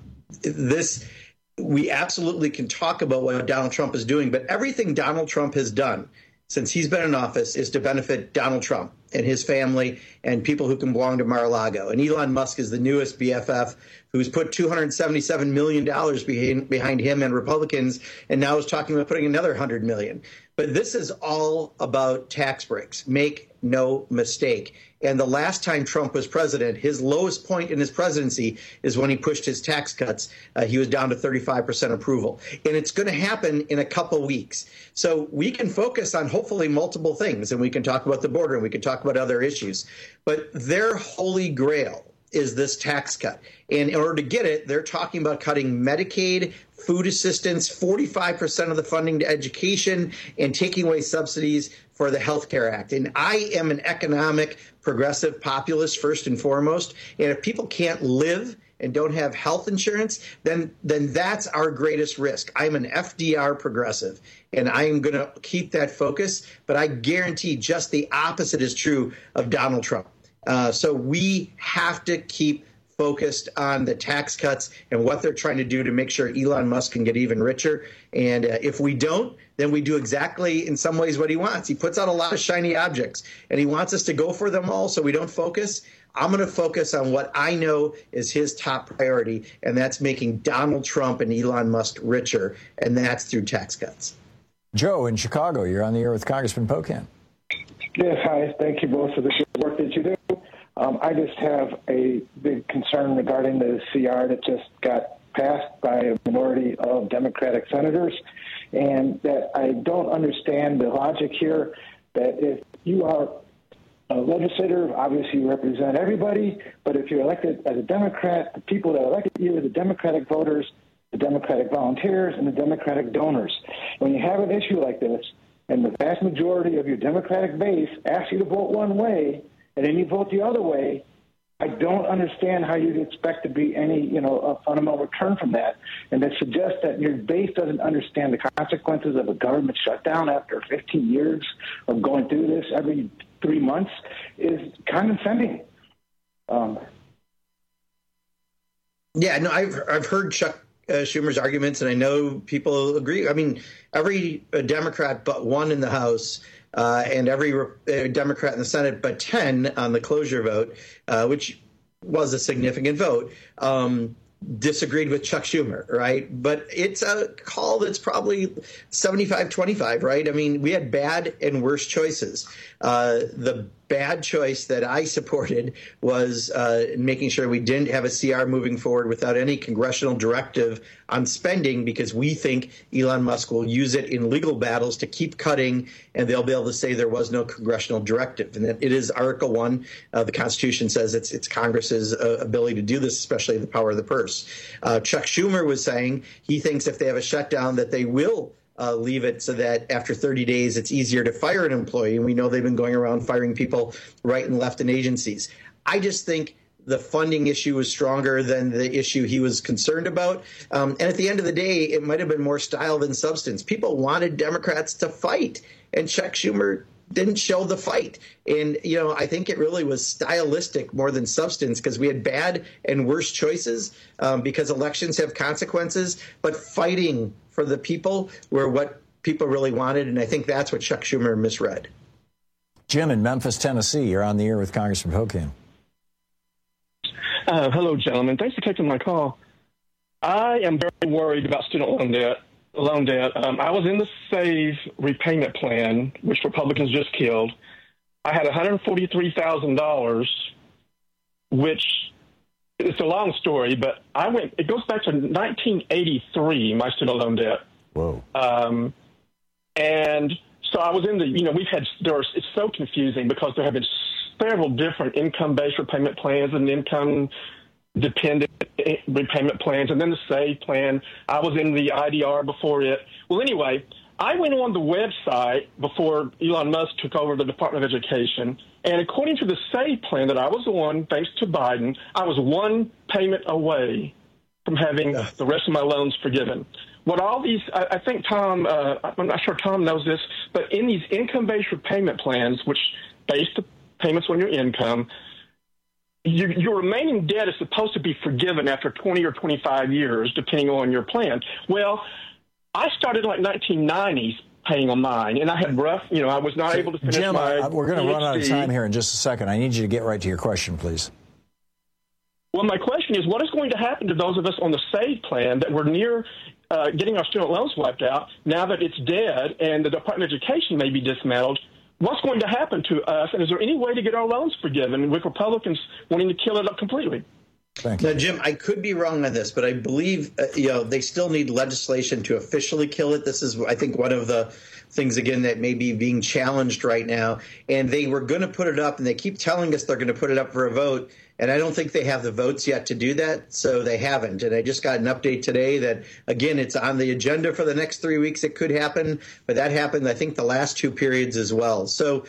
We absolutely can talk about what Donald Trump is doing, but everything Donald Trump has done since he's been in office is to benefit Donald Trump and his family and people who can belong to Mar-a-Lago. And Elon Musk is the newest BFF who's put $277 million behind him and Republicans, and now is talking about putting another $100 million. But this is all about tax breaks. Make no mistake. And the last time Trump was president, his lowest point in his presidency is when he pushed his tax cuts. He was down to 35% approval. And it's going to happen in a couple weeks. So we can focus on hopefully multiple things, and we can talk about the border, and we can talk about other issues. But their holy grail is this tax cut. And in order to get it, they're talking about cutting Medicaid, food assistance, 45% of the funding to education, and taking away subsidies for the Health Care Act. And I am an economic progressive populist first and foremost. And if people can't live and don't have health insurance, then that's our greatest risk. I'm an FDR progressive, and I am going to keep that focus. But I guarantee just the opposite is true of Donald Trump. So we have to keep focused on the tax cuts and what they're trying to do to make sure Elon Musk can get even richer. And if we don't, then we do exactly in some ways what he wants. He puts out a lot of shiny objects, and he wants us to go for them all so we don't focus. I'm going to focus on what I know is his top priority, and that's making Donald Trump and Elon Musk richer, and that's through tax cuts. Joe in Chicago, you're on the air with Congressman Pocan. Yes, hi. Thank you both for the good work that you do. I just have a big concern regarding the CR that just got passed by a minority of Democratic senators, and that I don't understand the logic here, that if you are a legislator, obviously you represent everybody, but if you're elected as a Democrat, the people that elected you are the Democratic voters, the Democratic volunteers, and the Democratic donors. When you have an issue like this, and the vast majority of your Democratic base asks you to vote one way, and then you vote the other way, I don't understand how you'd expect to be any, a fundamental return from that. And that suggests that your base doesn't understand the consequences of a government shutdown after 15 years of going through this every 3 months is condescending. Yeah, no, I've heard Chuck Schumer's arguments, and I know people agree. I mean, every Democrat but one in the House and every Democrat in the Senate but 10 on the closure vote, which was a significant vote, disagreed with Chuck Schumer, right? But it's a call that's probably 75-25, right? I mean, we had bad and worse choices. The bad choice that I supported was making sure we didn't have a CR moving forward without any congressional directive on spending, because we think Elon Musk will use it in legal battles to keep cutting, and they'll be able to say there was no congressional directive. And that it is Article 1. The Constitution says it's Congress's ability to do this, especially the power of the purse. Chuck Schumer was saying he thinks if they have a shutdown that they will leave it so that after 30 days it's easier to fire an employee. And we know they've been going around firing people right and left in agencies. I just think the funding issue was stronger than the issue he was concerned about. And at the end of the day, it might have been more style than substance. People wanted Democrats to fight, and Chuck Schumer didn't show the fight. And, I think it really was stylistic more than substance, because we had bad and worse choices because elections have consequences. But fighting for the people were what people really wanted. And I think that's what Chuck Schumer misread. Jim in Memphis, Tennessee, you're on the air with Congressman Pocan. Hello, gentlemen. Thanks for taking my call. I am very worried about student loan debt. I was in the SAVE repayment plan, which Republicans just killed. I had $143,000 which it's a long story, but it goes back to 1983, my student loan debt. Whoa. And so I was in it's so confusing because there have been several different income-based repayment plans and income-dependent repayment plans, and then the SAVE plan. I was in the IDR before it. Well, anyway, I went on the website before Elon Musk took over the Department of Education, and according to the SAVE plan that I was on, thanks to Biden, I was one payment away from having the rest of my loans forgiven. What all these, I think Tom, I'm not sure Tom knows this, but in these income-based repayment plans, which base the payments on your income, your remaining debt is supposed to be forgiven after 20 or 25 years, depending on your plan. Well, I started like 1990s paying on mine, and I had I was not able to finish Jim, my we're going to run out of PhD. time here in just a second. I need you to get right to your question, please. Well, my question is, what is going to happen to those of us on the SAVE plan that were near getting our student loans wiped out now that it's dead and the Department of Education may be dismantled? What's going to happen to us, and is there any way to get our loans forgiven with Republicans wanting to kill it up completely? Thank you. Now, Jim, I could be wrong on this, but I believe they still need legislation to officially kill it. This is, I think, one of the things, again, that may be being challenged right now. And they were going to put it up, and they keep telling us they're going to put it up for a vote. And I don't think they have the votes yet to do that, so they haven't. And I just got an update today that, again, it's on the agenda for the next 3 weeks. It could happen, but that happened, I think, the last two periods as well. So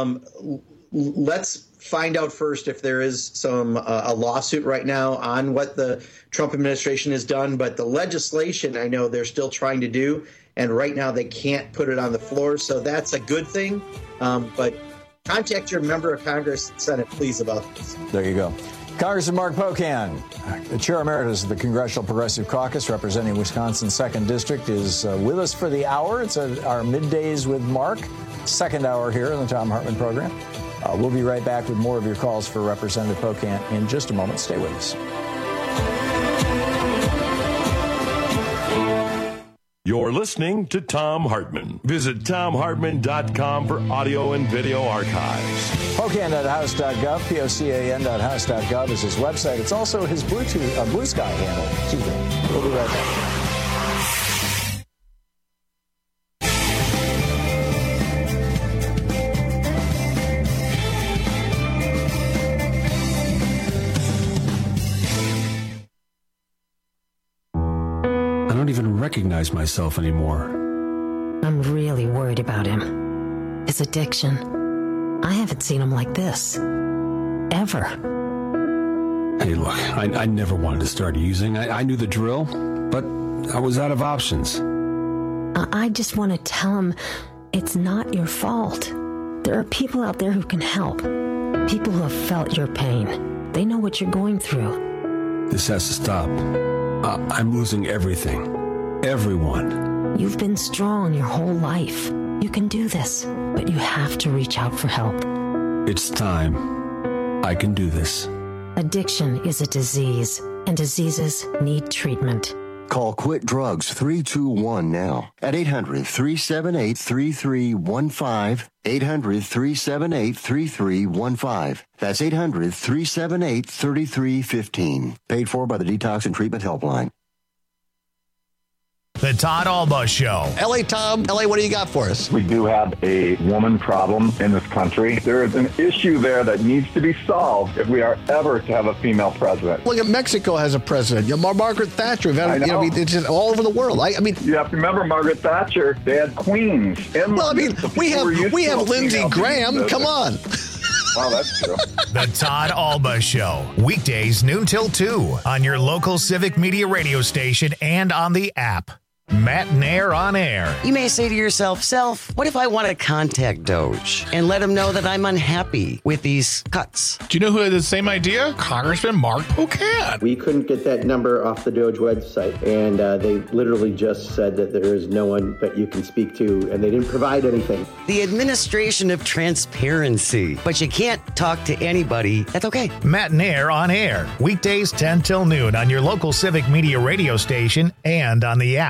let's find out first if there is a lawsuit right now on what the Trump administration has done. But the legislation, I know they're still trying to do, and right now they can't put it on the floor. So that's a good thing. But contact your member of Congress and Senate, please, about this. There you go. Congressman Mark Pocan, the Chair Emeritus of the Congressional Progressive Caucus representing Wisconsin's 2nd District, is with us for the hour. It's our Middays with Mark, second hour here in the Thom Hartmann program. We'll be right back with more of your calls for Representative Pocan in just a moment. Stay with us. You're listening to Thom Hartmann. Visit ThomHartmann.com for audio and video archives. Pocan.house.gov, POCAN.house.gov is his website. It's also his Blue Sky handle. Excuse me. We'll be right back. I don't even recognize myself anymore. I'm really worried about him. His addiction. I haven't seen him like this. Ever. Hey, look, I never wanted to start using. I knew the drill, but I was out of options. I just want to tell him it's not your fault. There are people out there who can help. People who have felt your pain. They know what you're going through. This has to stop. I'm losing everything. Everyone. You've been strong your whole life. You can do this, but you have to reach out for help. It's time. I can do this. Addiction is a disease, and diseases need treatment. Call Quit Drugs 321 now at 800-378-3315. 800-378-3315. That's 800-378-3315. Paid for by the Detox and Treatment Helpline. The Todd Alba Show. L.A. Tom, L.A., what do you got for us? We do have a woman problem in this country. There is an issue there that needs to be solved if we are ever to have a female president. Look at Mexico has a president. Margaret Thatcher. It's just all over the world. I mean, you have to remember Margaret Thatcher. They had queens. Well, I mean, we have Lindsey Graham. Come on. Well, that's true. The Todd Alba Show. Weekdays noon till 2 on your local Civic Media radio station and on the app. Matt Nair on air. You may say to yourself, Self, what if I want to contact Doge and let him know that I'm unhappy with these cuts? Do you know who had the same idea? Congressman Mark Pocan. We couldn't get that number off the Doge website, and they literally just said that there is no one that you can speak to, and they didn't provide anything. The administration of transparency. But you can't talk to anybody. That's okay. Matt Nair on air. Weekdays 10 till noon on your local Civic Media radio station and on the app.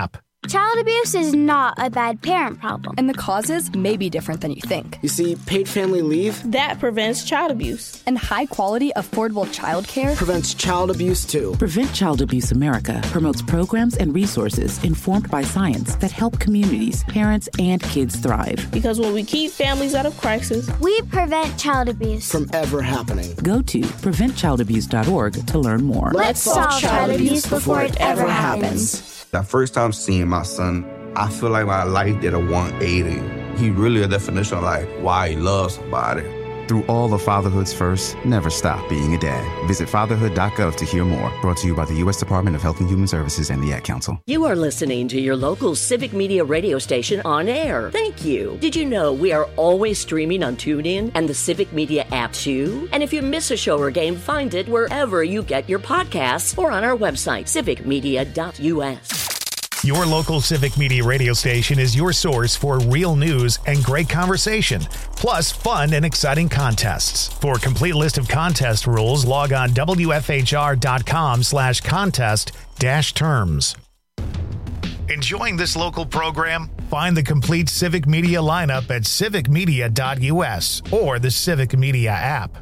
Child abuse is not a bad parent problem. And the causes may be different than you think. You see, paid family leave, that prevents child abuse. And high-quality, affordable child care prevents child abuse, too. Prevent Child Abuse America promotes programs and resources informed by science that help communities, parents, and kids thrive. Because when we keep families out of crisis, we prevent child abuse from ever happening. Go to preventchildabuse.org to learn more. Let's solve child abuse before it ever happens. That first time seeing my son, I feel like my life did a 180. He really a definition of like why he loves somebody. Through all of fatherhood's first, never stop being a dad. Visit fatherhood.gov to hear more. Brought to you by the U.S. Department of Health and Human Services and the Ad Council. You are listening to your local Civic Media radio station on air. Thank you. Did you know we are always streaming on TuneIn and the Civic Media app too? And if you miss a show or game, find it wherever you get your podcasts or on our website, civicmedia.us. Your local Civic Media radio station is your source for real news and great conversation, plus fun and exciting contests. For a complete list of contest rules, log on wfhr.com/contest-terms. Enjoying this local program? Find the complete Civic Media lineup at civicmedia.us or the Civic Media app.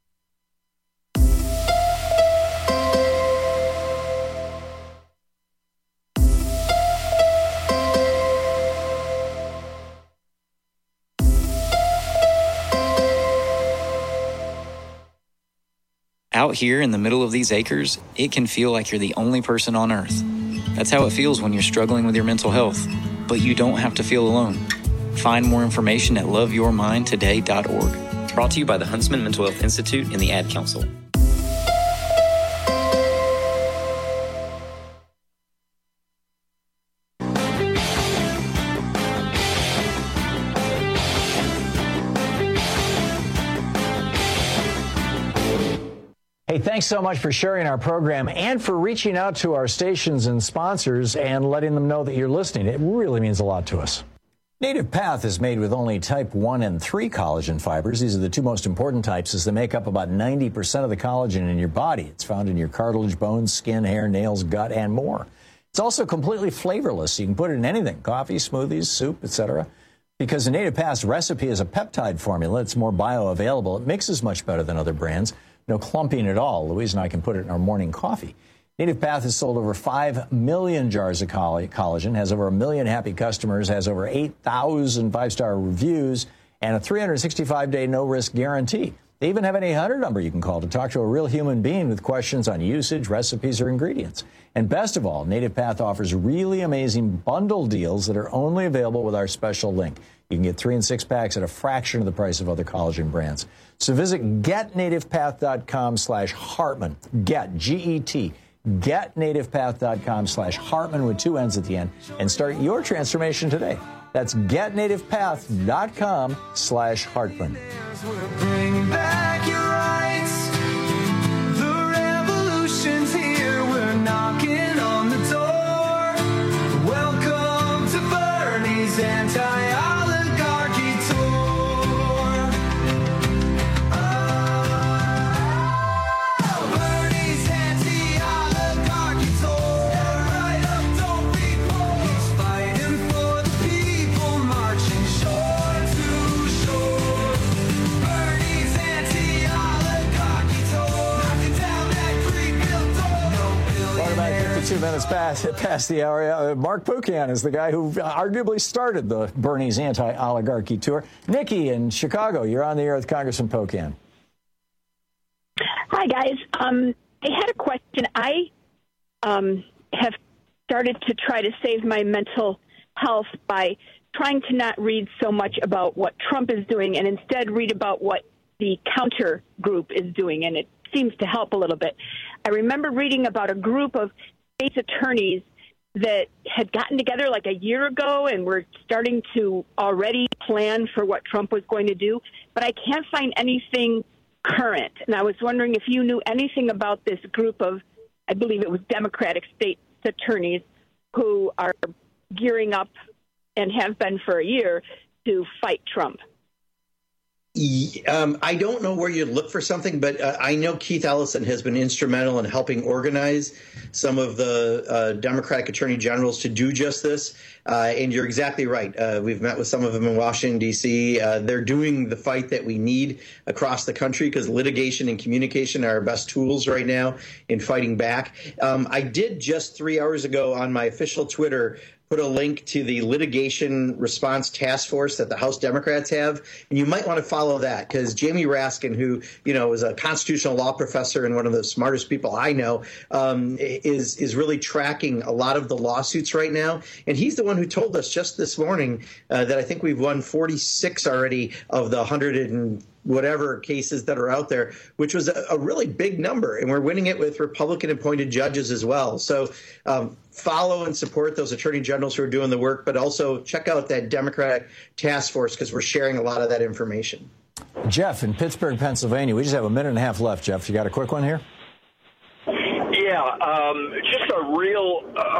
Out here in the middle of these acres, it can feel like you're the only person on earth. That's how it feels when you're struggling with your mental health. But you don't have to feel alone. Find more information at loveyourmindtoday.org. Brought to you by the Huntsman Mental Health Institute and the Ad Council. Hey, thanks so much for sharing our program and for reaching out to our stations and sponsors and letting them know that you're listening. It really means a lot to us. Native Path is made with only type 1 and 3 collagen fibers. These are the two most important types as they make up about 90% of the collagen in your body. It's found in your cartilage, bones, skin, hair, nails, gut, and more. It's also completely flavorless. You can put it in anything, coffee, smoothies, soup, etc. Because the Native Path's recipe is a peptide formula. It's more bioavailable. It mixes much better than other brands. No clumping at all. Louise and I can put it in our morning coffee. Native Path has sold over 5 million jars of collagen, has over 1 million happy customers, has over 8,000 five-star reviews, and a 365-day no-risk guarantee. They even have an 800 number you can call to talk to a real human being with questions on usage, recipes, or ingredients. And best of all, Native Path offers really amazing bundle deals that are only available with our special link. You can get 3 and 6 packs at a fraction of the price of other collagen brands. So visit getnativepath.com/Hartman. Get, G-E-T, getnativepath.com/Hartman with 2 N's at the end and start your transformation today. That's getnativepath.com/Hartman. Bring back your rights. The revolution's here. We're knocking on the door. Welcome to Bernie's anti-oligarchy tour. Bernie's anti-oligarchy tour. Right up, don't be poor. He's fighting for the people, marching shore to shore. Bernie's anti-oligarchy tour. Knocking down that Green Bill door. No Welcome back. 52 minutes past the hour. Mark Pocan is the guy who arguably started the Bernie's anti-oligarchy tour. Nikki in Chicago, you're on the air with Congressman Pocan. Hi, guys. I had a question. I have started to try to save my mental health by trying to not read so much about what Trump is doing and instead read about what the counter group is doing, and it seems to help a little bit. I remember reading about a group of state's attorneys that had gotten together like a year ago and were starting to already plan for what Trump was going to do, but I can't find anything current. And I was wondering if you knew anything about this group of, I believe it was Democratic state attorneys who are gearing up and have been for a year to fight Trump. I don't know where you'd look for something, but I know Keith Ellison has been instrumental in helping organize some of the Democratic attorney generals to do just this. And you're exactly right. We've met with some of them in Washington, D.C. They're doing the fight that we need across the country because litigation and communication are our best tools right now in fighting back. I did just 3 hours ago on my official Twitter put a link to the litigation response task force that the House Democrats have. And you might want to follow that because Jamie Raskin, who, is a constitutional law professor and one of the smartest people I know, is really tracking a lot of the lawsuits right now. And he's the one who told us just this morning that I think we've won 46 already of the 100 and whatever cases that are out there, which was a really big number. And we're winning it with Republican-appointed judges as well. So follow and support those attorney generals who are doing the work, but also check out that Democratic task force because we're sharing a lot of that information. Jeff in Pittsburgh, Pennsylvania. We just have a minute and a half left, Jeff. You got a quick one here? Yeah, just a real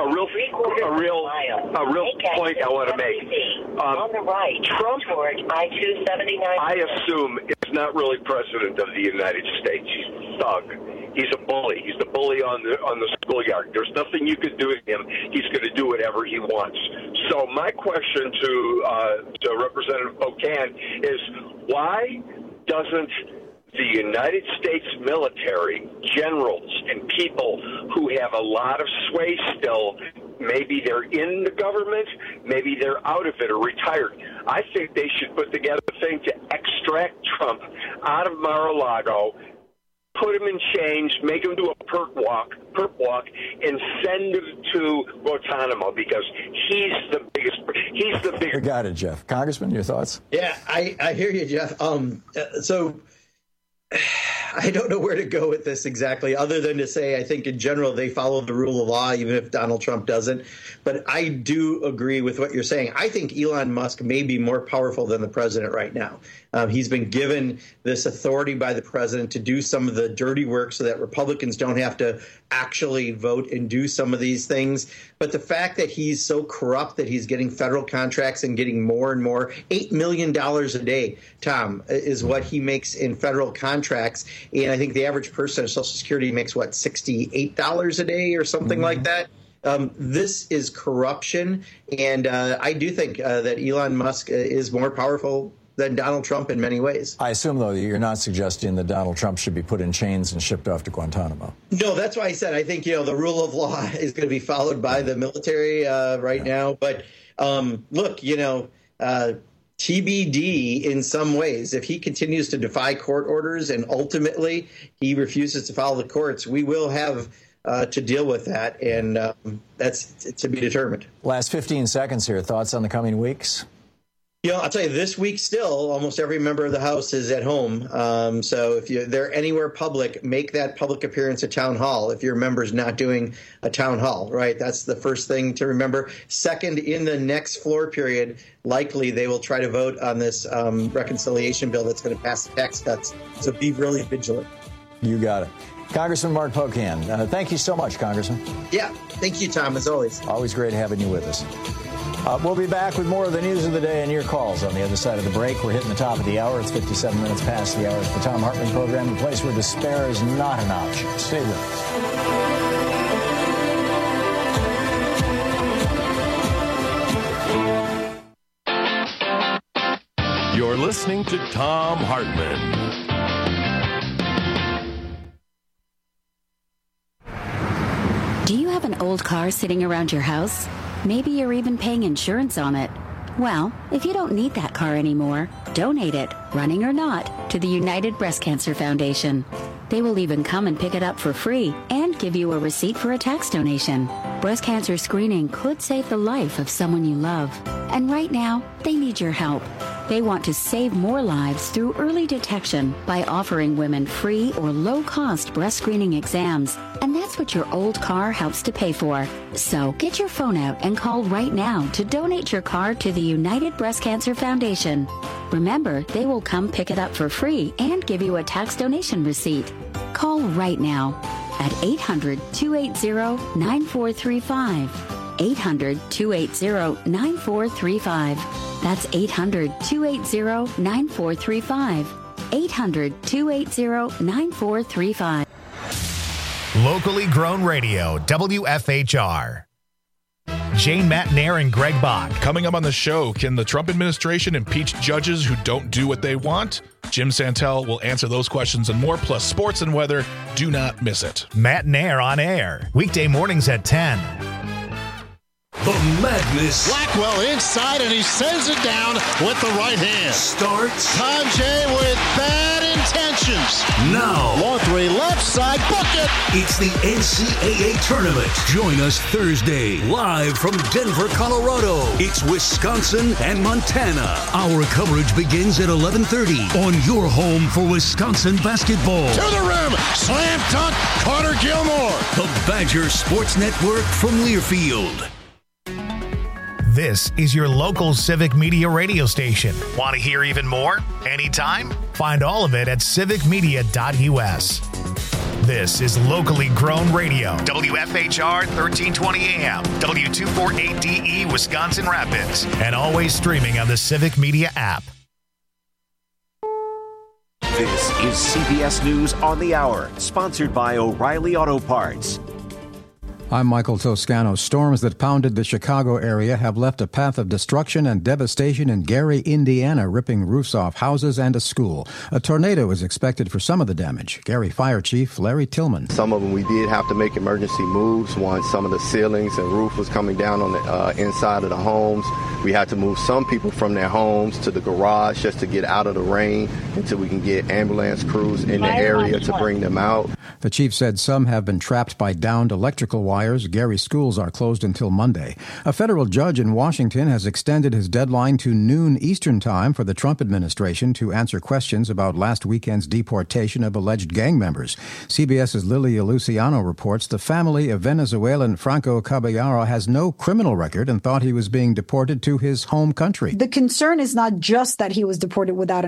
point I want to make. On the right, Trump toward I-279. I assume is not really president of the United States. He's a thug. He's a bully. He's the bully on the schoolyard. There's nothing you can do to him. He's going to do whatever he wants. So my question to Representative Pocan is, why doesn't the United States military, generals, and people who have a lot of sway still, maybe they're in the government, maybe they're out of it or retired, I think they should put together a thing to extract Trump out of Mar-a-Lago, put him in chains, make him do a perp walk, and send him to Guantanamo because he's the biggest. You got it, Jeff. Congressman, your thoughts? Yeah, I hear you, Jeff. So I don't know where to go with this exactly, other than to say I think in general they follow the rule of law, even if Donald Trump doesn't. But I do agree with what you're saying. I think Elon Musk may be more powerful than the president right now. He's been given this authority by the president to do some of the dirty work so that Republicans don't have to actually vote and do some of these things. But the fact that he's so corrupt that he's getting federal contracts and getting more and more, $8 million a day, Tom, is what he makes in federal contracts. And I think the average person on Social Security makes, $68 a day or something like that. This is corruption. And I do think that Elon Musk is more powerful than Donald Trump in many ways. I assume, though, that you're not suggesting that Donald Trump should be put in chains and shipped off to Guantanamo. No, that's why I said I think, the rule of law is going to be followed by the military right now. But look, TBD in some ways. If he continues to defy court orders and ultimately he refuses to follow the courts, we will have to deal with that. And that's to be determined. Last 15 seconds here. Thoughts on the coming weeks? I'll tell you, this week still, almost every member of the House is at home. So if they're anywhere public, make that public appearance at Town Hall if your member's not doing a Town Hall, right? That's the first thing to remember. Second, in the next floor period, likely they will try to vote on this reconciliation bill that's going to pass the tax cuts. So be really vigilant. You got it. Congressman Mark Pocan, thank you so much, Congressman. Yeah, thank you, Tom, as always. Always great having you with us. We'll be back with more of the news of the day and your calls on the other side of the break. We're hitting the top of the hour. It's 57 minutes past the hour. It's the Tom Hartman program, the place where despair is not an option. Stay with us. You're listening to Tom Hartman. Do you have an old car sitting around your house? Maybe you're even paying insurance on it. Well, if you don't need that car anymore, donate it, running or not, to the United Breast Cancer Foundation. They will even come and pick it up for free and give you a receipt for a tax donation. Breast cancer screening could save the life of someone you love. And right now, they need your help. They want to save more lives through early detection by offering women free or low-cost breast screening exams. And that's what your old car helps to pay for. So get your phone out and call right now to donate your car to the United Breast Cancer Foundation. Remember, they will come pick it up for free and give you a tax donation receipt. Call right now at 800-280-9435. 800-280-9435. That's 800-280-9435. 800-280-9435. Locally grown radio, WFHR. Jane Matnair and Greg Bach. Coming up on the show, can the Trump administration impeach judges who don't do what they want? Jim Santel will answer those questions and more, plus sports and weather. Do not miss it. Matnair on air, weekday mornings at 10. The madness. Blackwell inside, and he sends it down with the right hand. Starts. Tajay with bad intentions. Now. Long three, left side, book it. It's the NCAA tournament. Join us Thursday, live from Denver, Colorado. It's Wisconsin and Montana. Our coverage begins at 11:30 on your home for Wisconsin basketball. To the rim, slam dunk, Carter Gilmore. The Badger Sports Network from Learfield. This is your local Civic Media radio station. Want to hear even more? Anytime? Find all of it at civicmedia.us. This is locally grown radio. WFHR 1320 AM, W248DE Wisconsin Rapids, and always streaming on the Civic Media app. This is CBS News on the Hour, sponsored by O'Reilly Auto Parts. I'm Michael Toscano. Storms that pounded the Chicago area have left a path of destruction and devastation in Gary, Indiana, ripping roofs off houses and a school. A tornado is expected for some of the damage. Gary Fire Chief Larry Tillman. Some of them we did have to make emergency moves once some of the ceilings and roof was coming down on the inside of the homes. We had to move some people from their homes to the garage just to get out of the rain until we can get ambulance crews in the area to bring them out. The chief said some have been trapped by downed electrical wires. Gary schools are closed until Monday. A federal judge in Washington has extended his deadline to noon Eastern Time for the Trump administration to answer questions about last weekend's deportation of alleged gang members. CBS's Lilia Luciano reports the family of Venezuelan Franco Caballero has no criminal record and thought he was being deported to his home country. The concern is not just that he was deported without